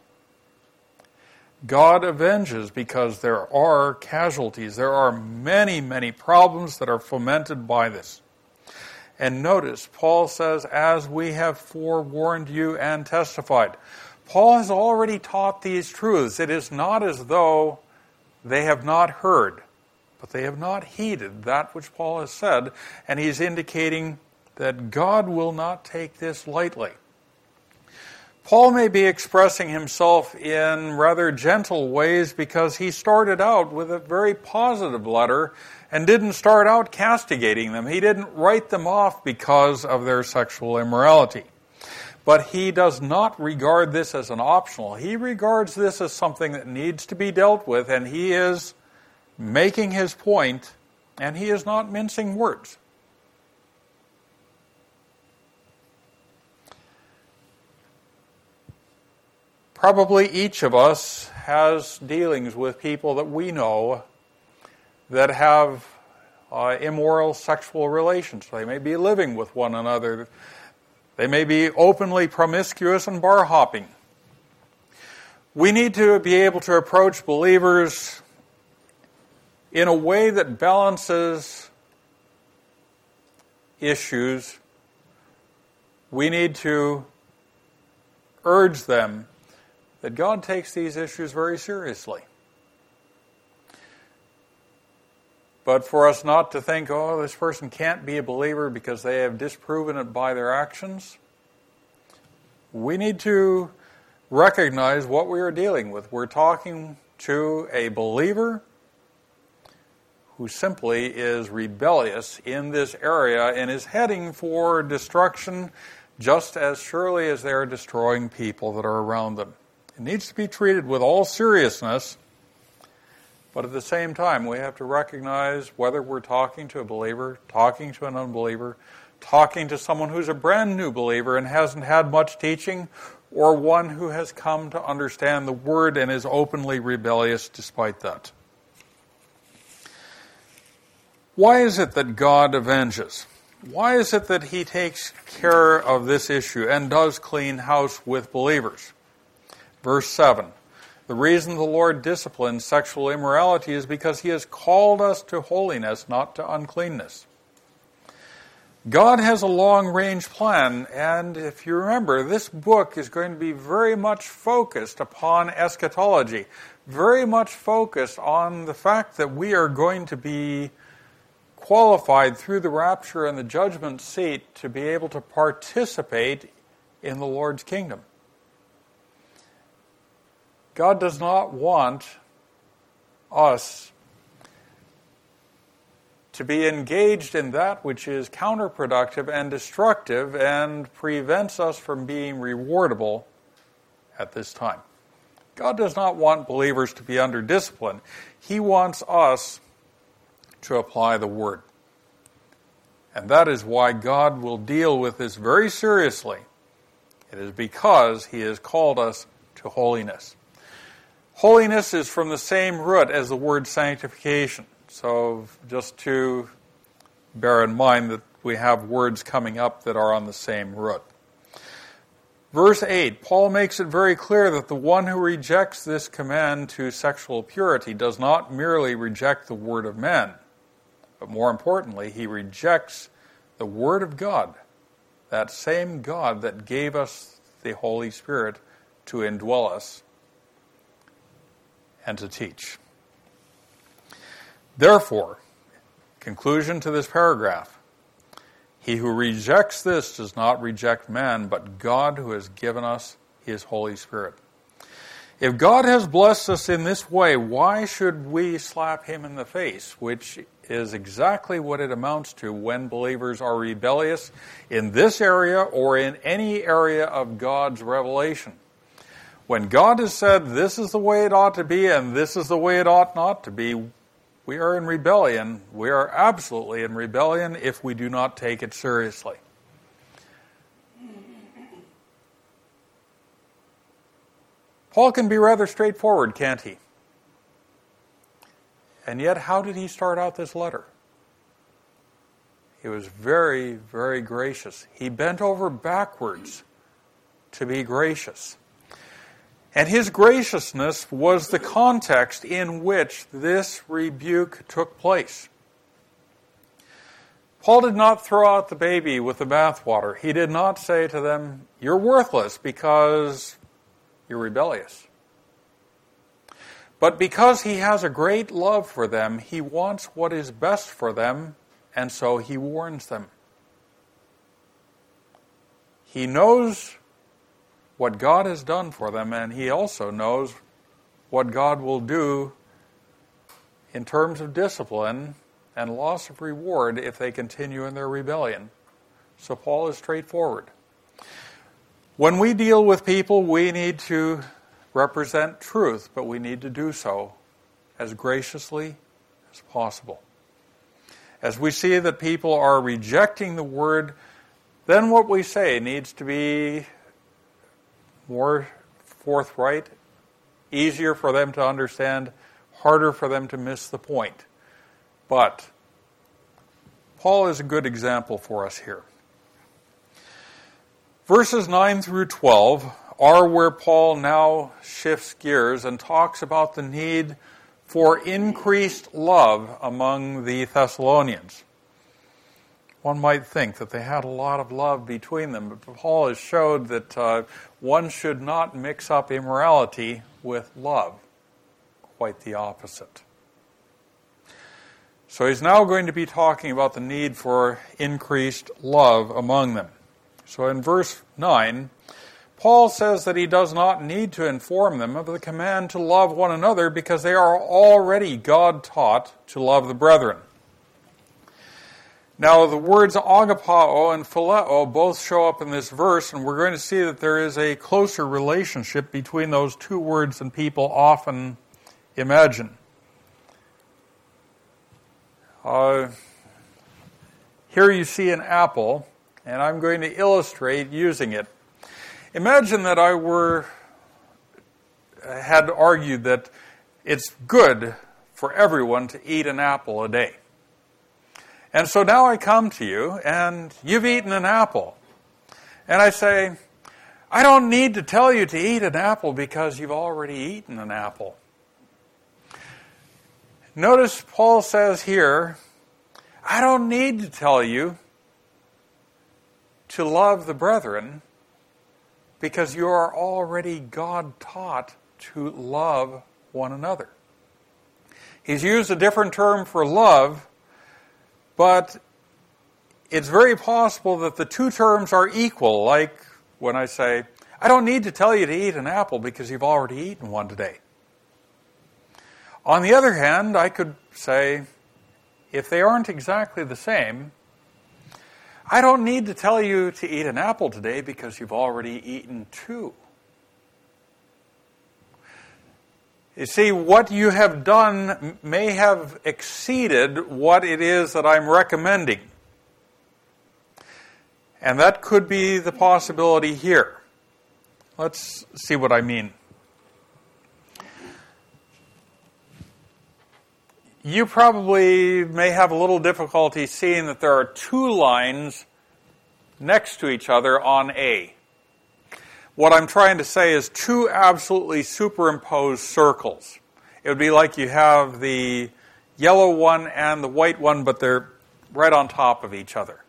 God avenges because there are casualties. There are many, many problems that are fomented by this. And notice, Paul says, as we have forewarned you and testified. Paul has already taught these truths. It is not as though they have not heard, but they have not heeded that which Paul has said, and he's indicating that God will not take this lightly. Paul may be expressing himself in rather gentle ways because he started out with a very positive letter and didn't start out castigating them. He didn't write them off because of their sexual immorality. But he does not regard this as an optional. He regards this as something that needs to be dealt with, and he is making his point, and he is not mincing words. Probably each of us has dealings with people that we know that have uh, immoral sexual relations. They may be living with one another. They may be openly promiscuous and bar hopping. We need to be able to approach believers in a way that balances issues. We need to urge them that God takes these issues very seriously. But for us not to think, oh, this person can't be a believer because they have disproven it by their actions, we need to recognize what we are dealing with. We're talking to a believer who simply is rebellious in this area and is heading for destruction just as surely as they are destroying people that are around them. It needs to be treated with all seriousness, but at the same time, we have to recognize whether we're talking to a believer, talking to an unbeliever, talking to someone who's a brand new believer and hasn't had much teaching, or one who has come to understand the Word and is openly rebellious despite that. Why is it that God avenges? Why is it that He takes care of this issue and does clean house with believers? Verse seven. The reason the Lord disciplines sexual immorality is because He has called us to holiness, not to uncleanness. God has a long-range plan, and if you remember, this book is going to be very much focused upon eschatology, very much focused on the fact that we are going to be qualified through the rapture and the judgment seat to be able to participate in the Lord's kingdom. God does not want us to be engaged in that which is counterproductive and destructive and prevents us from being rewardable at this time. God does not want believers to be under discipline. He wants us to apply the Word. And that is why God will deal with this very seriously. It is because He has called us to holiness. Holiness is from the same root as the word sanctification. So just to bear in mind that we have words coming up that are on the same root. Verse eight, Paul makes it very clear that the one who rejects this command to sexual purity does not merely reject the word of men, but more importantly, he rejects the Word of God, that same God that gave us the Holy Spirit to indwell us and to teach. Therefore, conclusion to this paragraph, he who rejects this does not reject man, but God who has given us His Holy Spirit. If God has blessed us in this way, why should we slap Him in the face, which is exactly what it amounts to when believers are rebellious in this area or in any area of God's revelation. When God has said, this is the way it ought to be and this is the way it ought not to be, we are in rebellion. We are absolutely in rebellion if we do not take it seriously. Paul can be rather straightforward, can't he? And yet, how did he start out this letter? He was very, very gracious. He bent over backwards to be gracious. And his graciousness was the context in which this rebuke took place. Paul did not throw out the baby with the bathwater. He did not say to them, you're worthless because you're rebellious. But because he has a great love for them, he wants what is best for them, and so he warns them. He knows what God has done for them, and he also knows what God will do in terms of discipline and loss of reward if they continue in their rebellion. So Paul is straightforward. When we deal with people, we need to represent truth, but we need to do so as graciously as possible. As we see that people are rejecting the Word, then what we say needs to be more forthright, easier for them to understand, harder for them to miss the point. But Paul is a good example for us here. Verses nine through twelve are where Paul now shifts gears and talks about the need for increased love among the Thessalonians. One might think that they had a lot of love between them, but Paul has showed that uh, one should not mix up immorality with love. Quite the opposite. So he's now going to be talking about the need for increased love among them. So in verse nine, Paul says that he does not need to inform them of the command to love one another because they are already God-taught to love the brethren. Now, the words agapao and phileo both show up in this verse, and we're going to see that there is a closer relationship between those two words than people often imagine. Uh, here you see an apple, and I'm going to illustrate using it. Imagine that I were had argued that it's good for everyone to eat an apple a day. And so now I come to you, and you've eaten an apple. And I say, I don't need to tell you to eat an apple because you've already eaten an apple. Notice Paul says here, I don't need to tell you to love the brethren because you are already God-taught to love one another. He's used a different term for love, but it's very possible that the two terms are equal, like when I say, I don't need to tell you to eat an apple because you've already eaten one today. On the other hand, I could say, if they aren't exactly the same, I don't need to tell you to eat an apple today because you've already eaten two. You see, what you have done may have exceeded what it is that I'm recommending. And that could be the possibility here. Let's see what I mean. You probably may have a little difficulty seeing that there are two lines next to each other on A. What I'm trying to say is two absolutely superimposed circles. It would be like you have the yellow one and the white one, but they're right on top of each other.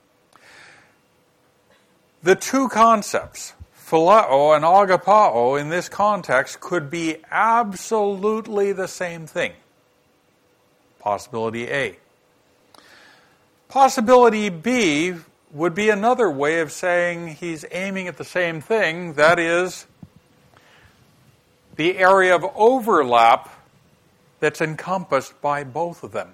The two concepts, phileo and agapao, in this context could be absolutely the same thing. Possibility A. Possibility B would be another way of saying he's aiming at the same thing, that is, the area of overlap that's encompassed by both of them.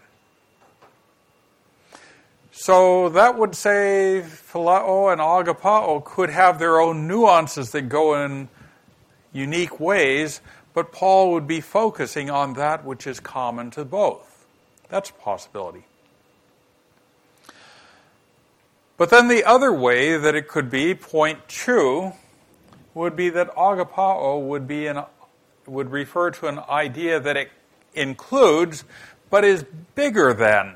So that would say phileo and agapao could have their own nuances that go in unique ways, but Paul would be focusing on that which is common to both. That's a possibility. But then the other way that it could be, point two, would be that agapao would be an, would refer to an idea that it includes, but is bigger than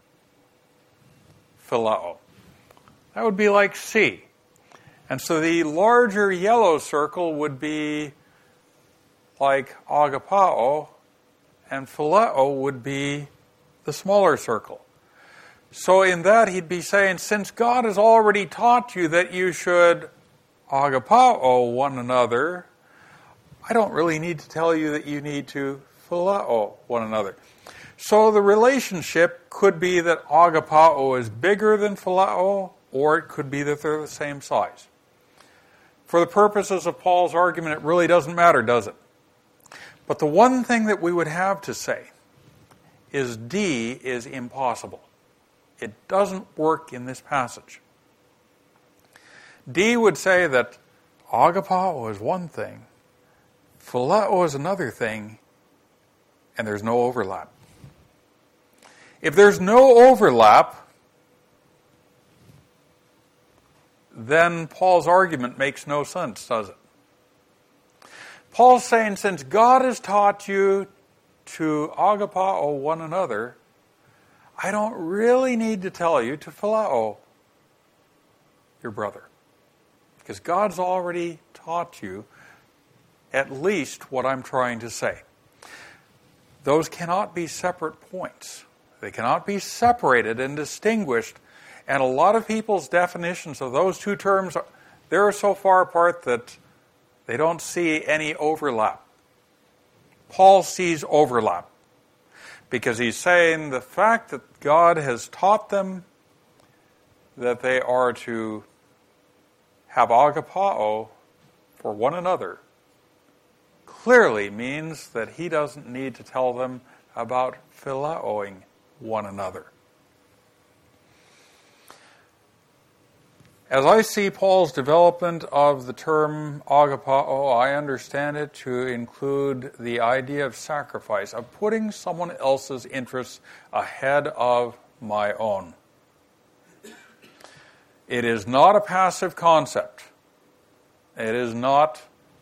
phileo. That would be like C. And so the larger yellow circle would be like agapao, and phileo would be the smaller circle. So in that, he'd be saying, since God has already taught you that you should agapao one another, I don't really need to tell you that you need to phileo one another. So the relationship could be that agapao is bigger than phileo, or it could be that they're the same size. For the purposes of Paul's argument, it really doesn't matter, does it? But the one thing that we would have to say is D is impossible. It doesn't work in this passage. D would say that agapao is one thing, phileo is another thing, and there's no overlap. If there's no overlap, then Paul's argument makes no sense, does it? Paul's saying, since God has taught you to agapao one another, I don't really need to tell you to phileo your brother. Because God's already taught you at least what I'm trying to say. Those cannot be separate points. They cannot be separated and distinguished. And a lot of people's definitions of those two terms, they're so far apart that they don't see any overlap. Paul sees overlap. Because he's saying the fact that God has taught them that they are to have agapao for one another clearly means that he doesn't need to tell them about phileoing one another. As I see Paul's development of the term agapao, I understand it to include the idea of sacrifice, of putting someone else's interests ahead of my own. It is not a passive concept. It is not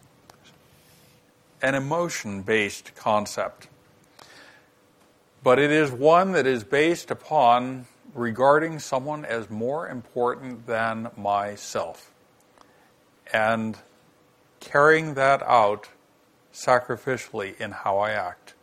an emotion-based concept. But it is one that is based upon regarding someone as more important than myself and carrying that out sacrificially in how I act.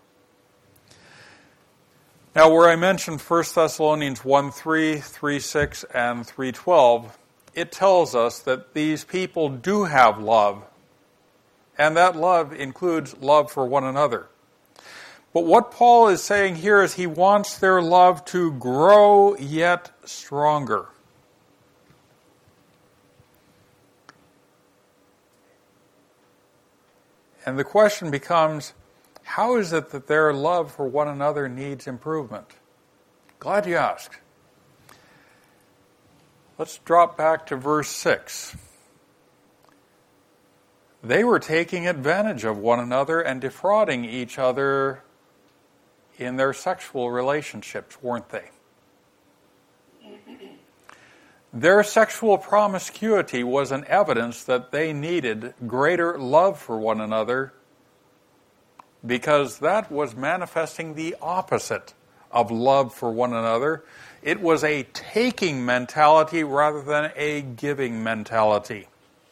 Now, where I mentioned First Thessalonians one three, three six, and three twelve, it tells us that these people do have love, and that love includes love for one another. But what Paul is saying here is he wants their love to grow yet stronger. And the question becomes, how is it that their love for one another needs improvement? Glad you asked. Let's drop back to verse six. They were taking advantage of one another and defrauding each other in their sexual relationships, weren't they? Their sexual promiscuity was an evidence that they needed greater love for one another, because that was manifesting the opposite of love for one another. It was a taking mentality rather than a giving mentality.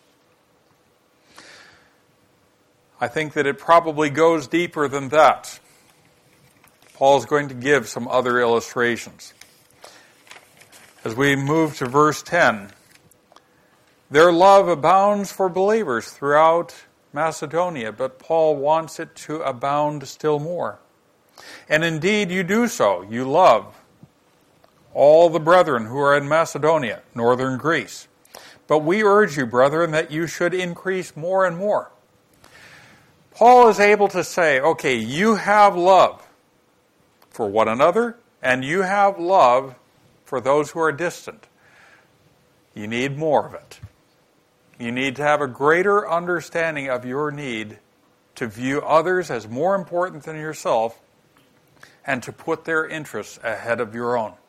I think that it probably goes deeper than that. Paul's going to give some other illustrations. As we move to verse ten, their love abounds for believers throughout Macedonia, but Paul wants it to abound still more. And indeed you do so. You love all the brethren who are in Macedonia, northern Greece. But we urge you, brethren, that you should increase more and more. Paul is able to say, okay, you have love for one another, and you have love for those who are distant. You need more of it. You need to have a greater understanding of your need to view others as more important than yourself and to put their interests ahead of your own.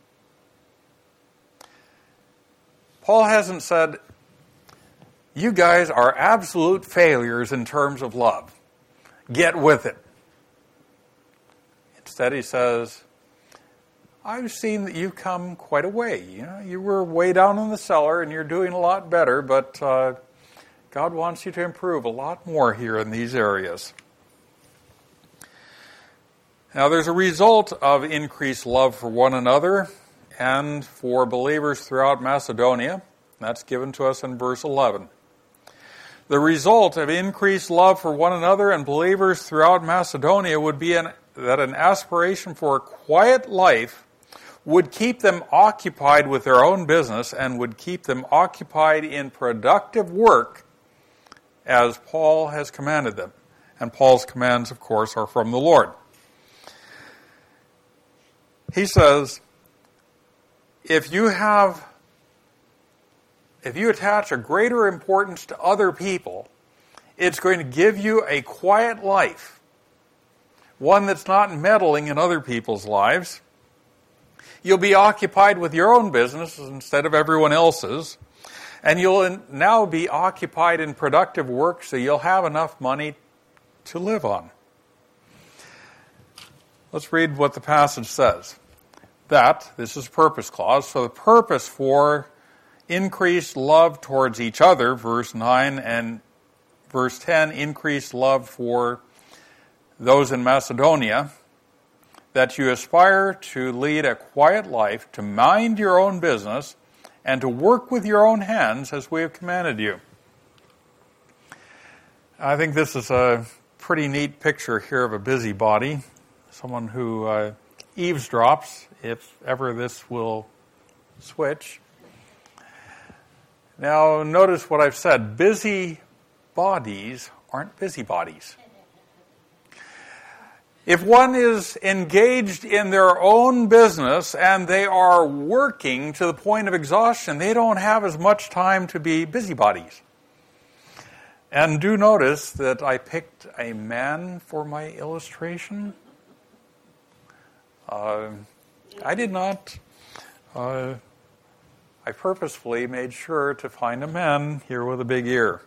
Paul hasn't said, you guys are absolute failures in terms of love. Get with it. Instead, he says, I've seen that you've come quite a way. You know, you were way down in the cellar and you're doing a lot better, but uh, God wants you to improve a lot more here in these areas. Now, there's a result of increased love for one another and for believers throughout Macedonia. That's given to us in verse eleven. The result of increased love for one another and believers throughout Macedonia would be an, that an aspiration for a quiet life would keep them occupied with their own business and would keep them occupied in productive work as Paul has commanded them. And Paul's commands, of course, are from the Lord. He says, if you have If you attach a greater importance to other people, it's going to give you a quiet life, one that's not meddling in other people's lives. You'll be occupied with your own business instead of everyone else's, and you'll now be occupied in productive work, so you'll have enough money to live on. Let's read what the passage says. That, this is purpose clause, so the purpose for increased love towards each other, verse nine, and verse ten, increased love for those in Macedonia, that you aspire to lead a quiet life, to mind your own business, and to work with your own hands as we have commanded you. I think this is a pretty neat picture here of a busybody, someone who uh, eavesdrops, if ever this will switch. Now, notice what I've said. Busy bodies aren't busybodies. If one is engaged in their own business and they are working to the point of exhaustion, they don't have as much time to be busybodies. And do notice that I picked a man for my illustration. Uh, I did not. Uh, I purposefully made sure to find a man here with a big ear.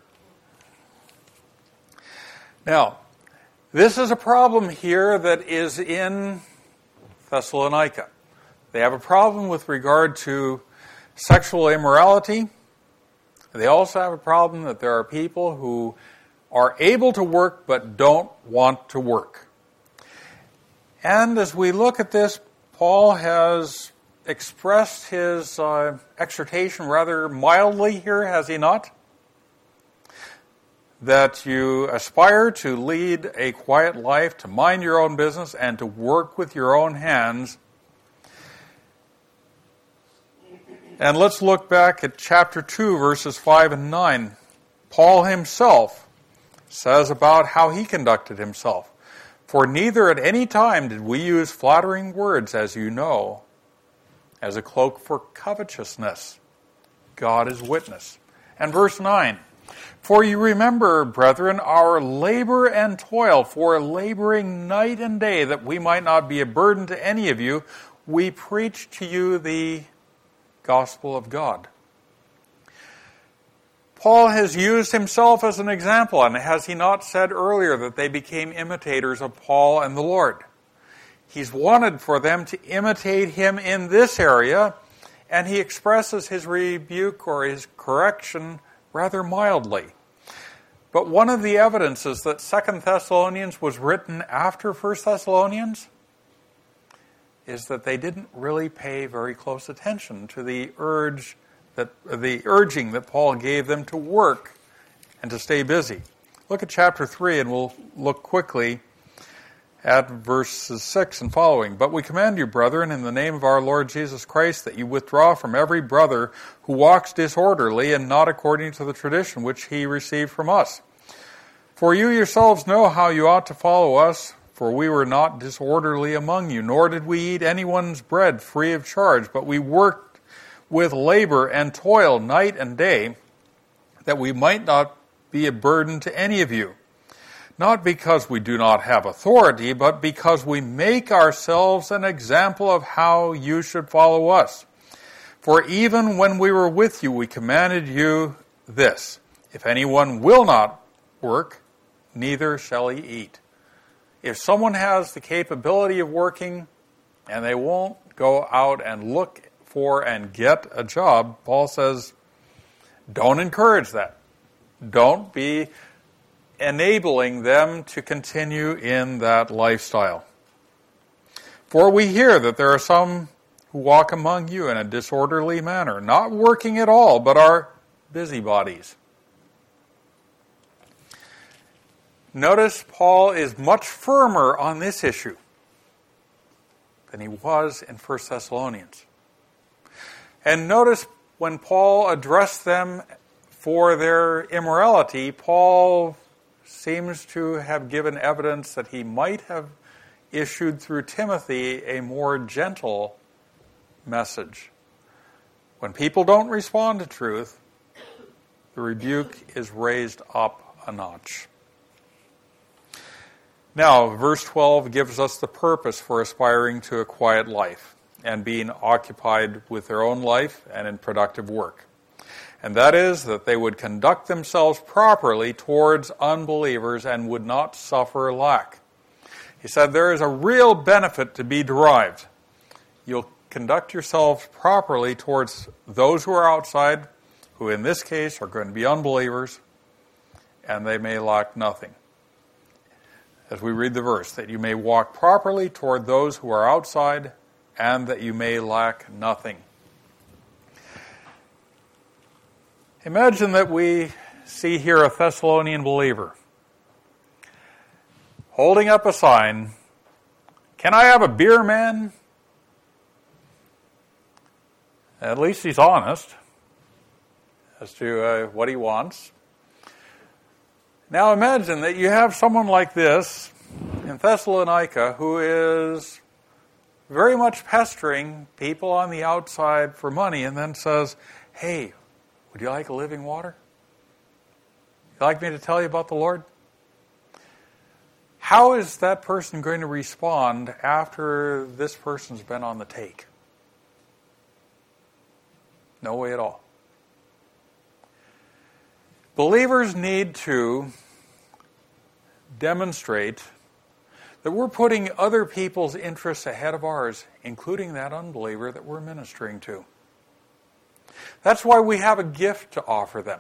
Now, this is a problem here that is in Thessalonica. They have a problem with regard to sexual immorality. They also have a problem that there are people who are able to work but don't want to work. And as we look at this, Paul has expressed his uh, exhortation rather mildly here, has he not? That you aspire to lead a quiet life, to mind your own business, and to work with your own hands. And let's look back at chapter two, verses five and nine. Paul himself says about how he conducted himself. For neither at any time did we use flattering words, as you know, as a cloak for covetousness. God is witness. And verse nine. For you remember, brethren, our labor and toil, for laboring night and day, that we might not be a burden to any of you, we preach to you the gospel of God. Paul has used himself as an example, and has he not said earlier that they became imitators of Paul and the Lord? He's wanted for them to imitate him in this area, and he expresses his rebuke or his correction rather mildly. But one of the evidences that Second Thessalonians was written after First Thessalonians is that they didn't really pay very close attention to the urge that the urging that Paul gave them to work and to stay busy. Look at chapter three, and we'll look quickly at verses six and following. But we command you, brethren, in the name of our Lord Jesus Christ, that you withdraw from every brother who walks disorderly and not according to the tradition which he received from us. For you yourselves know how you ought to follow us, for we were not disorderly among you, nor did we eat anyone's bread free of charge, but we worked with labor and toil night and day, that we might not be a burden to any of you. Not because we do not have authority, but because we make ourselves an example of how you should follow us. For even when we were with you, we commanded you this: if anyone will not work, neither shall he eat. If someone has the capability of working and they won't go out and look for and get a job, Paul says, don't encourage that. Don't be enabling them to continue in that lifestyle. For we hear that there are some who walk among you in a disorderly manner, not working at all, but are busybodies. Notice Paul is much firmer on this issue than he was in First Thessalonians. And notice when Paul addressed them for their immorality, Paul seems to have given evidence that he might have issued through Timothy a more gentle message. When people don't respond to truth, the rebuke is raised up a notch. Now, verse twelve gives us the purpose for aspiring to a quiet life and being occupied with their own life and in productive work. And that is that they would conduct themselves properly towards unbelievers and would not suffer lack. He said there is a real benefit to be derived. You'll conduct yourselves properly towards those who are outside, who in this case are going to be unbelievers, and they may lack nothing. As we read the verse, that you may walk properly toward those who are outside, and that you may lack nothing. Imagine that we see here a Thessalonian believer holding up a sign, "Can I have a beer, man?" At least he's honest as to uh, what he wants. Now imagine that you have someone like this in in Thessalonica who is very much pestering people on the outside for money and then says, hey, would you like a living water? Would you like me to tell you about the Lord? How is that person going to respond after this person's been on the take? No way at all. Believers need to demonstrate that we're putting other people's interests ahead of ours, including that unbeliever that we're ministering to. That's why we have a gift to offer them.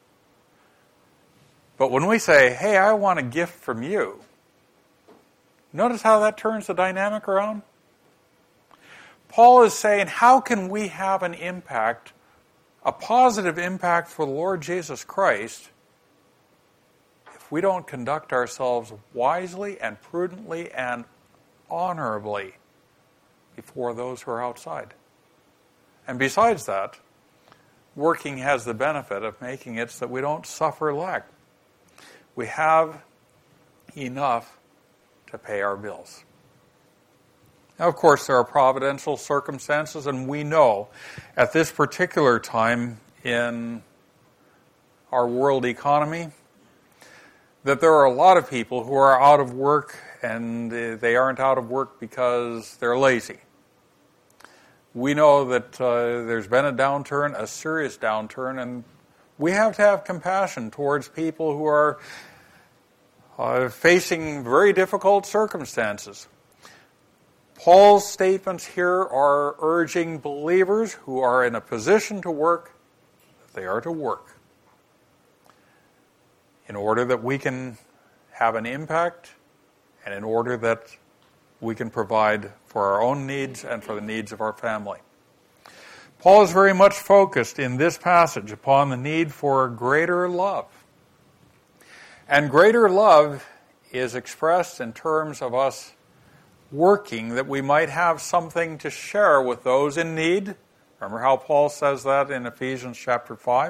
But when we say, hey, I want a gift from you, notice how that turns the dynamic around? Paul is saying, how can we have an impact, a positive impact for the Lord Jesus Christ, if we don't conduct ourselves wisely and prudently and honorably before those who are outside? And besides that, working has the benefit of making it so that we don't suffer lack. We have enough to pay our bills. Now, of course, there are providential circumstances, and we know at this particular time in our world economy that there are a lot of people who are out of work, and they aren't out of work because they're lazy. We know that uh, there's been a downturn, a serious downturn, and we have to have compassion towards people who are uh, facing very difficult circumstances. Paul's statements here are urging believers who are in a position to work that they are to work in order that we can have an impact and in order that we can provide for our own needs and for the needs of our family. Paul is very much focused in this passage upon the need for greater love. And greater love is expressed in terms of us working that we might have something to share with those in need. Remember how Paul says that in Ephesians chapter five?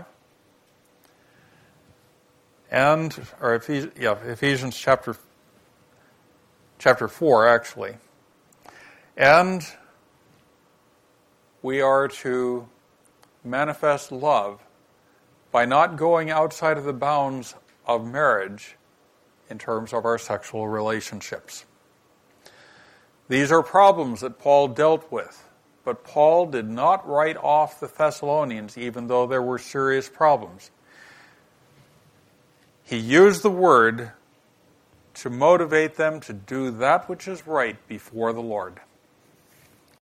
And, or Ephes- yeah, Ephesians chapter, chapter four, actually. And we are to manifest love by not going outside of the bounds of marriage in terms of our sexual relationships. These are problems that Paul dealt with, but Paul did not write off the Thessalonians even though there were serious problems. He used the word to motivate them to do that which is right before the Lord.